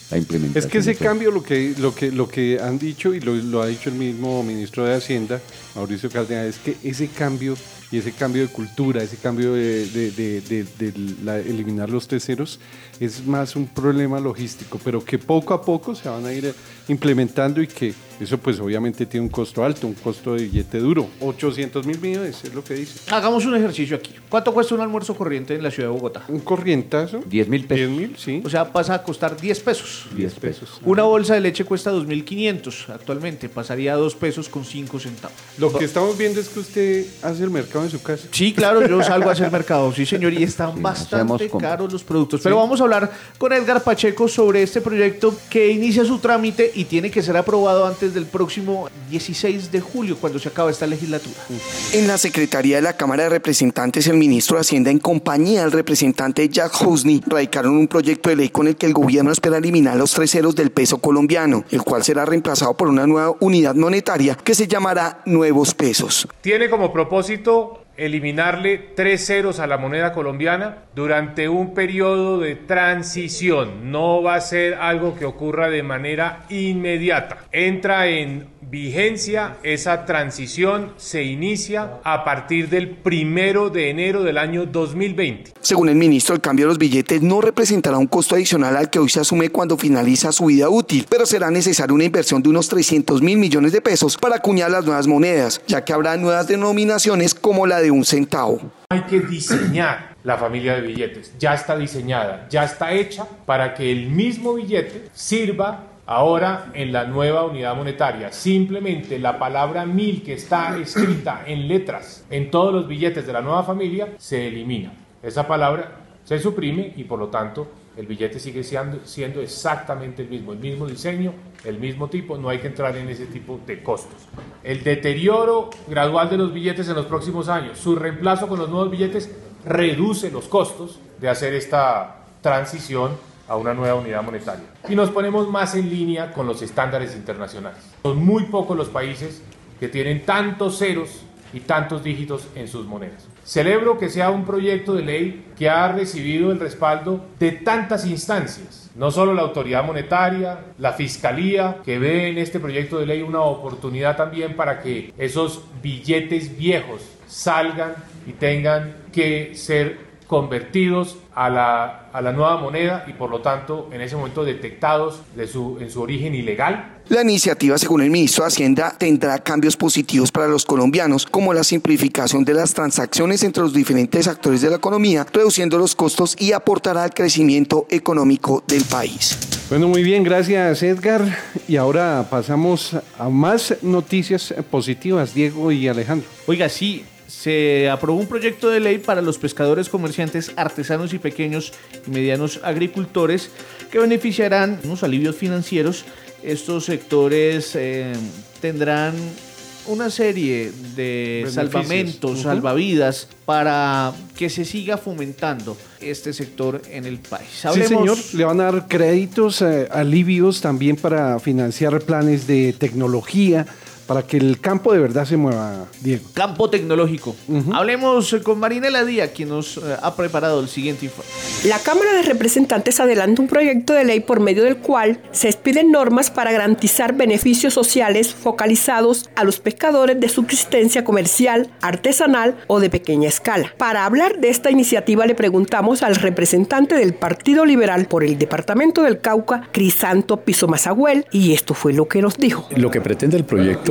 la implementación. Es que ese cambio, lo que, lo que, lo que han dicho, y lo, lo ha dicho el mismo ministro de Hacienda, Mauricio Cárdenas, es que ese cambio y ese cambio de cultura, ese cambio de, de, de, de, de la, eliminar los terceros, es más un problema logístico, pero que poco a poco se van a ir implementando y que eso pues obviamente tiene un costo alto, un costo de billete duro, ochocientos mil millones es lo que dice. Hagamos un ejercicio aquí. ¿Cuánto cuesta un almuerzo corriente en la ciudad de Bogotá? Un corrientazo. diez mil pesos. diez mil, sí. O sea, pasa a costar diez pesos. diez pesos. Una bolsa de leche cuesta dos mil quinientos actualmente, pasaría a dos pesos con cinco centavos. Lo que estamos viendo es que usted hace el mercado en su casa. Sí, claro, yo salgo a hacer mercado, sí señor, y están Sí, bastante com- caros los productos. Sí. Pero vamos a hablar con Edgar Pacheco sobre este proyecto que inicia su trámite y tiene que ser aprobado antes del próximo dieciséis de julio, cuando se acaba esta legislatura. En la Secretaría de la Cámara de Representantes, el ministro de Hacienda, en compañía del representante Jack Husney, radicaron un proyecto de ley con el que el gobierno espera eliminar los tres ceros del peso colombiano, el cual será reemplazado por una nueva unidad monetaria que se llamará Nuevos Pesos. Tiene como propósito eliminarle tres ceros a la moneda colombiana durante un periodo de transición. No va a ser algo que ocurra de manera inmediata. Entra en vigencia, esa transición se inicia a partir del primero de enero del año dos mil veinte. Según el ministro, el cambio de los billetes no representará un costo adicional al que hoy se asume cuando finaliza su vida útil, pero será necesaria una inversión de unos trescientos mil millones de pesos para acuñar las nuevas monedas, ya que habrá nuevas denominaciones como la de un centavo. Hay que diseñar la familia de billetes. Ya está diseñada, ya está hecha para que el mismo billete sirva ahora en la nueva unidad monetaria. Simplemente la palabra mil que está escrita en letras en todos los billetes de la nueva familia se elimina. Esa palabra se suprime y por lo tanto el billete sigue siendo, siendo exactamente el mismo, el mismo diseño, el mismo tipo, no hay que entrar en ese tipo de costos. El deterioro gradual de los billetes en los próximos años, su reemplazo con los nuevos billetes reduce los costos de hacer esta transición a una nueva unidad monetaria. Y nos ponemos más en línea con los estándares internacionales. Son muy pocos los países que tienen tantos ceros y tantos dígitos en sus monedas. Celebro que sea un proyecto de ley que ha recibido el respaldo de tantas instancias, no solo la autoridad monetaria, la fiscalía, que ve en este proyecto de ley una oportunidad también para que esos billetes viejos salgan y tengan que ser convertidos a la, a la nueva moneda y por lo tanto en ese momento detectados de su, en su origen ilegal. La iniciativa, según el ministro de Hacienda, tendrá cambios positivos para los colombianos, como la simplificación de las transacciones entre los diferentes actores de la economía, reduciendo los costos y aportará al crecimiento económico del país. Bueno, muy bien, gracias Edgar. Y ahora pasamos a más noticias positivas, Diego y Alejandro. Oiga, sí, se aprobó un proyecto de ley para los pescadores, comerciantes, artesanos y pequeños y medianos agricultores que beneficiarán unos alivios financieros. Estos sectores eh, tendrán una serie de beneficios, salvamentos, uh-huh. salvavidas para que se siga fomentando este sector en el país. Hablemos... Sí, señor, le van a dar créditos, eh, alivios también para financiar planes de tecnología, para que el campo de verdad se mueva, Diego. Campo tecnológico. Uh-huh. Hablemos con Marinela Díaz, quien nos uh, ha preparado el siguiente informe. La Cámara de Representantes adelanta un proyecto de ley por medio del cual se expiden normas para garantizar beneficios sociales focalizados a los pescadores de subsistencia comercial, artesanal o de pequeña escala. Para hablar de esta iniciativa le preguntamos al representante del Partido Liberal por el Departamento del Cauca, Crisanto Piso-Mazagüel, y esto fue lo que nos dijo. Lo que pretende el proyecto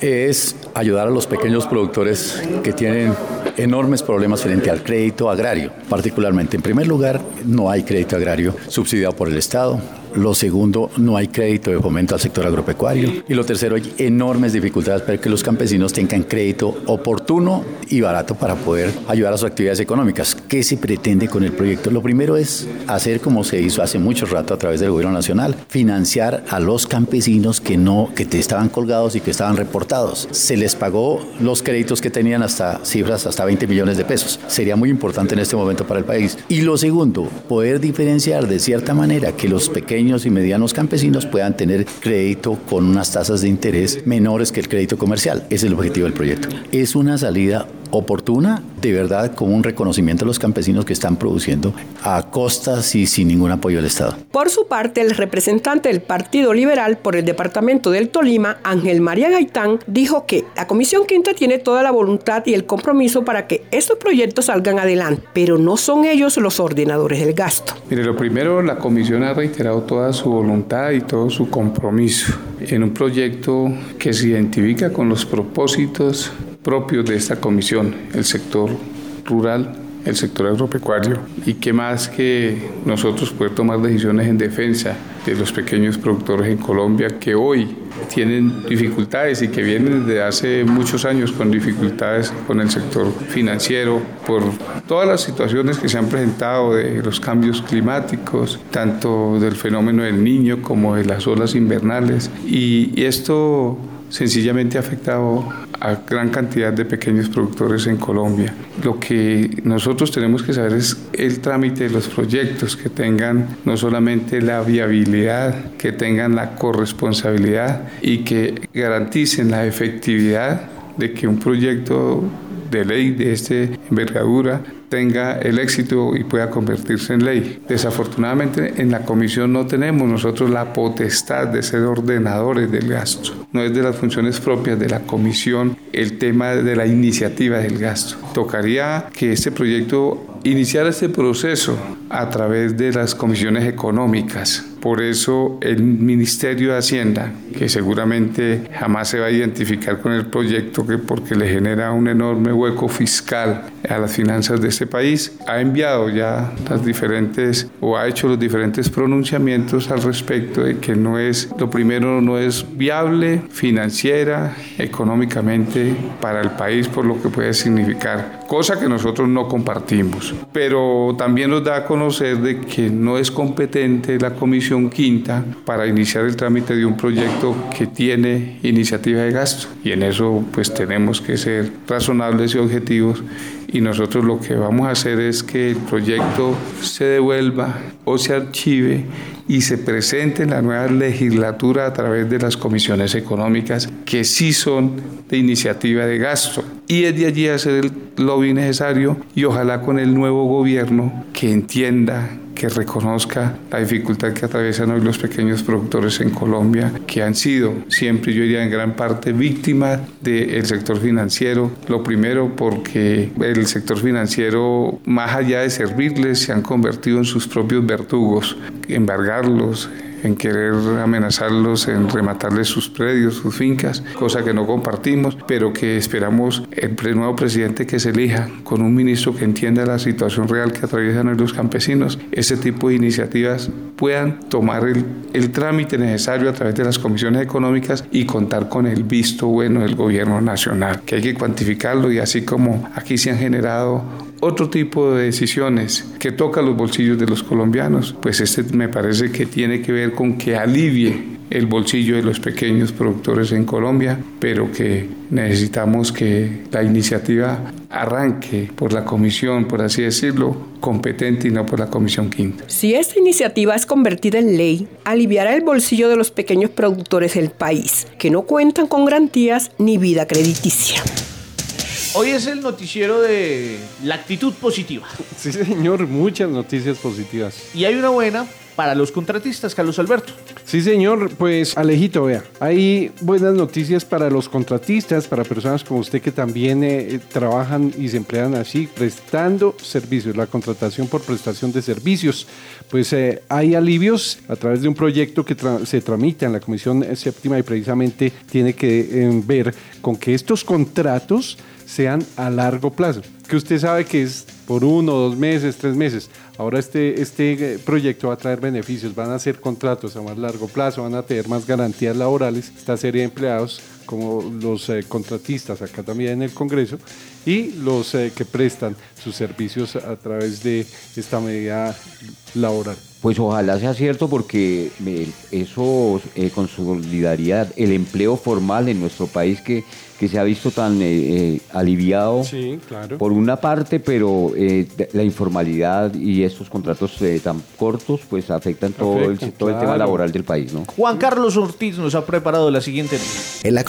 es ayudar a los pequeños productores que tienen enormes problemas frente al crédito agrario, particularmente. En primer lugar, no hay crédito agrario subsidiado por el Estado. Lo segundo, no hay crédito de fomento al sector agropecuario. Y lo tercero, hay enormes dificultades para que los campesinos tengan crédito oportuno y barato para poder ayudar a sus actividades económicas. ¿Qué se pretende con el proyecto? Lo primero es hacer como se hizo hace mucho rato a través del gobierno nacional, financiar a los campesinos que no, que estaban colgados y que estaban reportados. Se les pagó los créditos que tenían hasta cifras hasta veinte millones de pesos. Sería muy importante en este momento para el país. Y lo segundo, poder diferenciar de cierta manera que los pequeños y medianos campesinos puedan tener crédito con unas tasas de interés menores que el crédito comercial. Ese es el objetivo del proyecto. Es una salida oportuna, de verdad, como un reconocimiento a los campesinos que están produciendo a costas y sin ningún apoyo del Estado. Por su parte, el representante del Partido Liberal por el departamento del Tolima, Ángel María Gaitán, dijo que la Comisión Quinta tiene toda la voluntad y el compromiso para que estos proyectos salgan adelante, pero no son ellos los ordenadores del gasto. Mire, lo primero, la Comisión ha reiterado toda su voluntad y todo su compromiso en un proyecto que se identifica con los propósitos propios de esta comisión, el sector rural, el sector agropecuario, y qué más que nosotros poder tomar decisiones en defensa de los pequeños productores en Colombia que hoy tienen dificultades y que vienen desde hace muchos años con dificultades con el sector financiero por todas las situaciones que se han presentado de los cambios climáticos, tanto del fenómeno del Niño como de las olas invernales, y, y esto sencillamente ha afectado a gran cantidad de pequeños productores en Colombia. Lo que nosotros tenemos que saber es el trámite de los proyectos, que tengan no solamente la viabilidad, que tengan la corresponsabilidad y que garanticen la efectividad de que un proyecto de ley de esta envergadura tenga el éxito y pueda convertirse en ley. Desafortunadamente en la comisión no tenemos nosotros la potestad de ser ordenadores del gasto. No es de las funciones propias de la comisión el tema de la iniciativa del gasto. Tocaría que este proyecto iniciara este proceso a través de las comisiones económicas. Por eso el Ministerio de Hacienda, que seguramente jamás se va a identificar con el proyecto que porque le genera un enorme hueco fiscal a las finanzas de este país, ha enviado ya las diferentes o ha hecho los diferentes pronunciamientos al respecto de que no es, lo primero no es viable financiera, económicamente para el país por lo que puede significar, cosa que nosotros no compartimos. Pero también nos da a conocer de que no es competente la Comisión Quinta para iniciar el trámite de un proyecto que tiene iniciativa de gasto, y en eso pues tenemos que ser razonables y objetivos, y nosotros lo que vamos a hacer es que el proyecto se devuelva o se archive y se presente en la nueva legislatura a través de las comisiones económicas que sí son de iniciativa de gasto, y desde allí hacer el lobby necesario, y ojalá con el nuevo gobierno que entienda, que reconozca la dificultad que atraviesan hoy los pequeños productores en Colombia, que han sido siempre, yo diría en gran parte, víctimas del sector financiero. Lo primero porque el sector financiero, más allá de servirles, se han convertido en sus propios verdugos, embargarlos, en querer amenazarlos, en rematarles sus predios, sus fincas, cosa que no compartimos, pero que esperamos el nuevo presidente que se elija con un ministro que entienda la situación real que atraviesan hoy los campesinos, ese tipo de iniciativas puedan tomar el, el trámite necesario a través de las comisiones económicas y contar con el visto bueno del gobierno nacional, que hay que cuantificarlo, y así como aquí se han generado otro tipo de decisiones que tocan los bolsillos de los colombianos, pues este me parece que tiene que ver con que alivie el bolsillo de los pequeños productores en Colombia, pero que necesitamos que la iniciativa arranque por la comisión, por así decirlo, competente, y no por la Comisión Quinta. Si esta iniciativa es convertida en ley, aliviará el bolsillo de los pequeños productores del país, que no cuentan con garantías ni vida crediticia. Hoy es el noticiero de la actitud positiva. Sí, señor, muchas noticias positivas. Y hay una buena para los contratistas, Carlos Alberto. Sí, señor, pues Alejito, vea, hay buenas noticias para los contratistas, para personas como usted que también eh, trabajan y se emplean así, prestando servicios, la contratación por prestación de servicios. Pues eh, hay alivios a través de un proyecto que tra- se tramita en la Comisión Séptima, y precisamente tiene que eh, ver con que estos contratos sean a largo plazo, que usted sabe que es por uno, dos meses, tres meses. Ahora este, este proyecto va a traer beneficios, van a hacer contratos a más largo plazo, van a tener más garantías laborales, esta serie de empleados, como los eh, contratistas acá también en el Congreso, y los eh, que prestan sus servicios a través de esta medida laboral. Pues ojalá sea cierto, porque eh, eso eh, consolidaría el empleo formal en nuestro país, que, que se ha visto tan eh, eh, aliviado, sí, claro, por una parte, pero eh, la informalidad y estos contratos eh, tan cortos pues afectan todo, Afecta, el, todo claro. el tema laboral del país, ¿no? Juan Carlos Ortiz nos ha preparado la siguiente. En la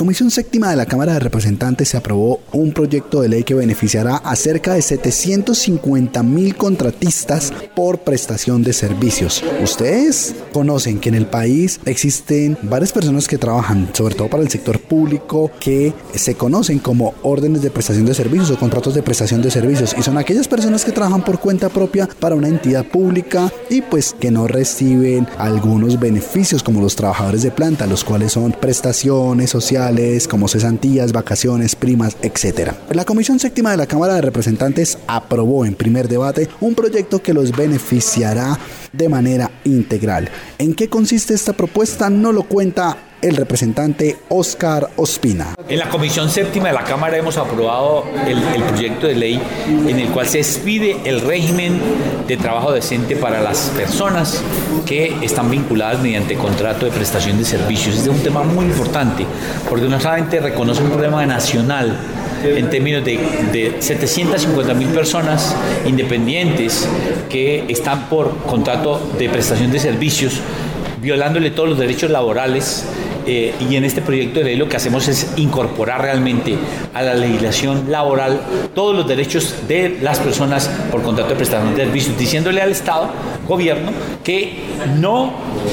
Comisión Séptima de la Cámara de Representantes se aprobó un proyecto de ley que beneficiará a cerca de setecientos cincuenta mil contratistas por prestación de servicios. Ustedes conocen que en el país existen varias personas que trabajan, sobre todo para el sector público, que se conocen como órdenes de prestación de servicios o contratos de prestación de servicios, y son aquellas personas que trabajan por cuenta propia para una entidad pública y pues que no reciben algunos beneficios como los trabajadores de planta, los cuales son prestaciones sociales como cesantías, vacaciones, primas, etcétera. La Comisión Séptima de la Cámara de Representantes aprobó en primer debate un proyecto que los beneficiará de manera integral. ¿En qué consiste esta propuesta? No lo cuenta el representante Oscar Ospina. En la Comisión Séptima de la Cámara hemos aprobado el, el proyecto de ley en el cual se expide el régimen de trabajo decente para las personas que están vinculadas mediante contrato de prestación de servicios. Este es un tema muy importante porque no solamente reconoce un problema nacional en términos de, de setecientas cincuenta mil personas independientes que están por contrato de prestación de servicios, violándole todos los derechos laborales. Eh, y en este proyecto de ley lo que hacemos es incorporar realmente a la legislación laboral todos los derechos de las personas por contrato de prestación de servicios, diciéndole al Estado, gobierno, que no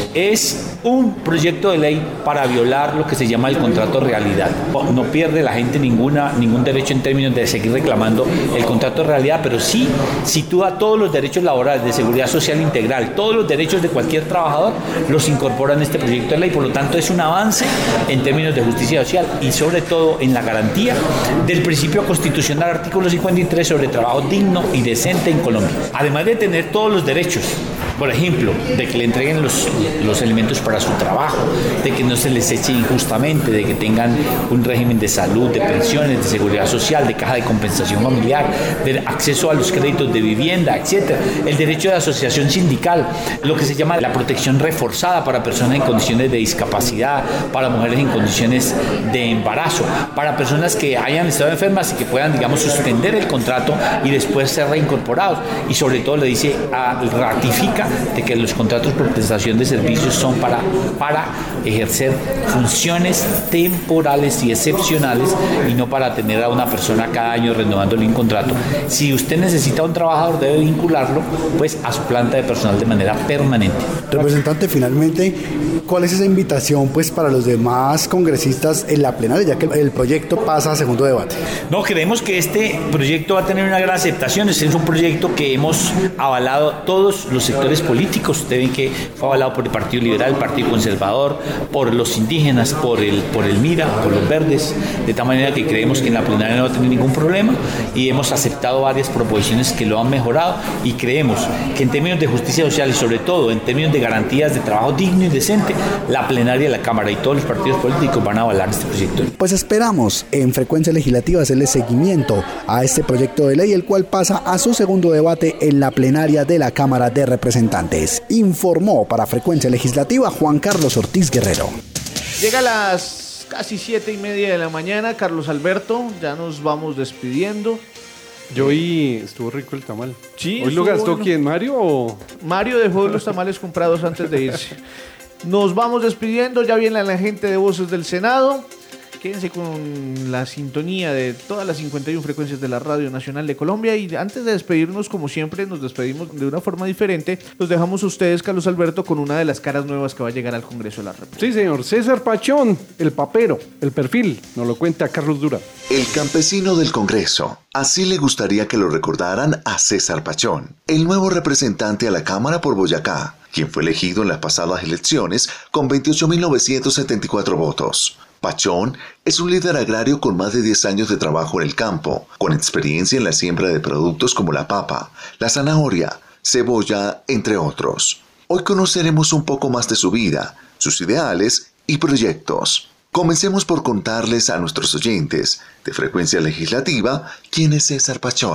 es un proyecto de ley para violar lo que se llama el contrato de realidad. No pierde la gente ninguna, ningún derecho en términos de seguir reclamando el contrato de realidad, pero sí sitúa todos los derechos laborales, de seguridad social integral, todos los derechos de cualquier trabajador, los incorpora en este proyecto de ley. Por lo tanto, es un avance en términos de justicia social y sobre todo en la garantía del principio constitucional artículo cincuenta y tres sobre trabajo digno y decente en Colombia. Además de tener todos los derechos, por ejemplo, de que le entreguen los, los elementos para su trabajo, de que no se les eche injustamente, de que tengan un régimen de salud, de pensiones, de seguridad social, de caja de compensación familiar, de acceso a los créditos de vivienda, etcétera. El derecho de asociación sindical, lo que se llama la protección reforzada para personas en condiciones de discapacidad, para mujeres en condiciones de embarazo, para personas que hayan estado enfermas y que puedan, digamos, suspender el contrato y después ser reincorporados. Y sobre todo le dice, a, ratifica de que los contratos por prestación de servicios son para, para ejercer funciones temporales y excepcionales y no para tener a una persona cada año renovándole un contrato. Si usted necesita un trabajador, debe vincularlo pues a su planta de personal de manera permanente. Representante, finalmente, ¿cuál es esa invitación pues para los demás congresistas en la plenaria, ya que el proyecto pasa a segundo debate? No, creemos que este proyecto va a tener una gran aceptación. Este es un proyecto que hemos avalado todos los sectores políticos. Ustedes ven que fue avalado por el Partido Liberal, el Partido Conservador, por los indígenas, por el, por el MIRA, por los verdes, de tal manera que creemos que en la plenaria no va a tener ningún problema y hemos aceptado varias proposiciones que lo han mejorado y creemos que en términos de justicia social y sobre todo en términos de garantías de trabajo digno y decente, la plenaria de la Cámara y todos los partidos políticos van a avalar este proyecto. Pues esperamos en Frecuencia Legislativa hacerle seguimiento a este proyecto de ley, el cual pasa a su segundo debate en la plenaria de la Cámara de Representantes. Informó para Frecuencia Legislativa Juan Carlos Ortiz Guerrero. Llega a las casi siete y media de la mañana, Carlos Alberto, ya nos vamos despidiendo. Yo hoy estuvo rico el tamal. Sí, ¿Hoy lo gastó bueno. quién, Mario o...? Mario dejó los tamales comprados antes de irse. Nos vamos despidiendo, ya viene la gente de Voces del Senado. Quédense con la sintonía de todas las cincuenta y una frecuencias de la Radio Nacional de Colombia. Y antes de despedirnos, como siempre, nos despedimos de una forma diferente. Los dejamos a ustedes, Carlos Alberto, con una de las caras nuevas que va a llegar al Congreso de la República. Sí, señor. César Pachón, el papero, el perfil. Nos lo cuenta Carlos Dura. El campesino del Congreso. Así le gustaría que lo recordaran a César Pachón, el nuevo representante a la Cámara por Boyacá, quien fue elegido en las pasadas elecciones con veintiocho mil novecientos setenta y cuatro votos. Pachón es un líder agrario con más de diez años de trabajo en el campo, con experiencia en la siembra de productos como la papa, la zanahoria, cebolla, entre otros. Hoy conoceremos un poco más de su vida, sus ideales y proyectos. Comencemos por contarles a nuestros oyentes de Frecuencia Legislativa quién es César Pachón.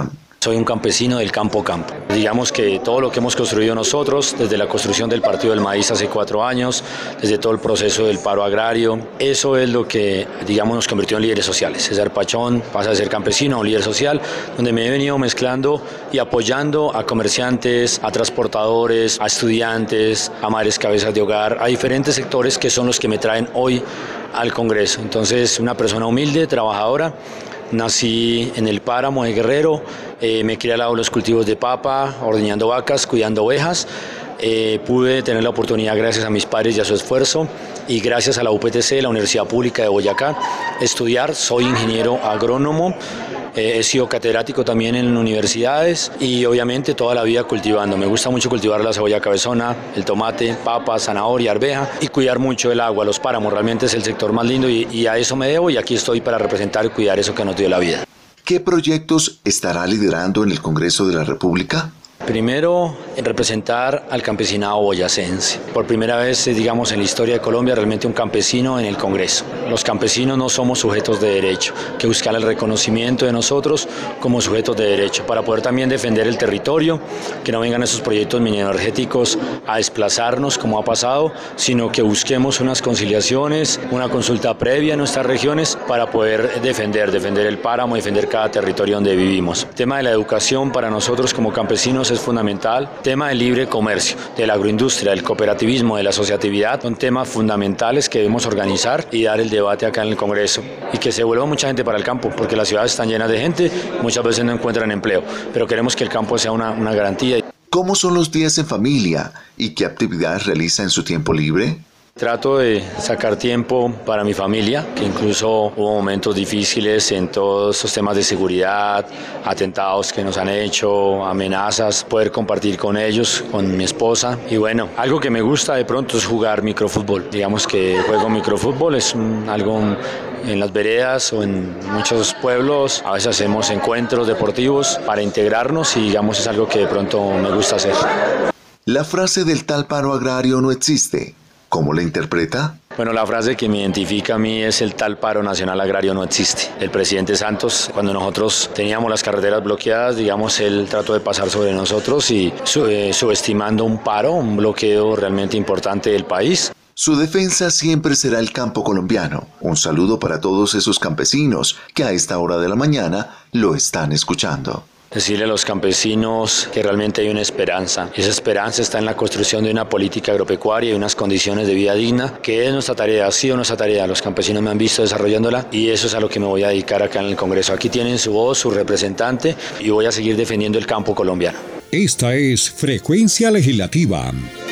Soy un campesino del campo campo. Digamos que todo lo que hemos construido nosotros, desde la construcción del Partido del Maíz hace cuatro años, desde todo el proceso del paro agrario, eso es lo que, digamos, nos convirtió en líderes sociales. César Pachón pasa de ser campesino a un líder social, donde me he venido mezclando y apoyando a comerciantes, a transportadores, a estudiantes, a madres cabezas de hogar, a diferentes sectores que son los que me traen hoy al Congreso. Entonces, una persona humilde, trabajadora. Nací en el páramo de Guerrero, eh, me crié al lado de los cultivos de papa, ordeñando vacas, cuidando ovejas. Eh, pude tener la oportunidad, gracias a mis padres y a su esfuerzo, y gracias a la U P T C, la Universidad Pública de Boyacá, estudiar. Soy ingeniero agrónomo, eh, he sido catedrático también en universidades y obviamente toda la vida cultivando. Me gusta mucho cultivar la cebolla cabezona, el tomate, papa, zanahoria, arveja y cuidar mucho el agua, los páramos. Realmente es el sector más lindo y, y a eso me debo, y aquí estoy para representar y cuidar eso que nos dio la vida. ¿Qué proyectos estará liderando en el Congreso de la República? Primero, representar al campesinado boyacense. Por primera vez, digamos, en la historia de Colombia, realmente un campesino en el Congreso. Los campesinos no somos sujetos de derecho, que buscar el reconocimiento de nosotros como sujetos de derecho, para poder también defender el territorio, que no vengan esos proyectos mineroenergéticos a desplazarnos como ha pasado, sino que busquemos unas conciliaciones, una consulta previa en nuestras regiones para poder defender, defender el páramo, defender cada territorio donde vivimos. El tema de la educación para nosotros como campesinos es fundamental. Tema del libre comercio, de la agroindustria, del cooperativismo, de la asociatividad, son temas fundamentales que debemos organizar y dar el debate acá en el Congreso, y que se vuelva mucha gente para el campo, porque las ciudades están llenas de gente, muchas veces no encuentran empleo, pero queremos que el campo sea una, una garantía. ¿Cómo son los días en familia y qué actividades realiza en su tiempo libre? Trato de sacar tiempo para mi familia, que incluso hubo momentos difíciles en todos estos temas de seguridad, atentados que nos han hecho, amenazas, poder compartir con ellos, con mi esposa. Y bueno, algo que me gusta de pronto es jugar microfútbol. Digamos que juego microfútbol, es un, algo en las veredas o en muchos pueblos. A veces hacemos encuentros deportivos para integrarnos y digamos es algo que de pronto me gusta hacer. La frase del tal paro agrario no existe. ¿Cómo la interpreta? Bueno, la frase que me identifica a mí es: el tal paro nacional agrario no existe. El presidente Santos, cuando nosotros teníamos las carreteras bloqueadas, digamos, él trató de pasar sobre nosotros y eh, subestimando un paro, un bloqueo realmente importante del país. Su defensa siempre será el campo colombiano. Un saludo para todos esos campesinos que a esta hora de la mañana lo están escuchando. Decirle a los campesinos que realmente hay una esperanza. Esa esperanza está en la construcción de una política agropecuaria y unas condiciones de vida digna, que es nuestra tarea, ha sido nuestra tarea. Los campesinos me han visto desarrollándola y eso es a lo que me voy a dedicar acá en el Congreso. Aquí tienen su voz, su representante, y voy a seguir defendiendo el campo colombiano. Esta es Frecuencia Legislativa.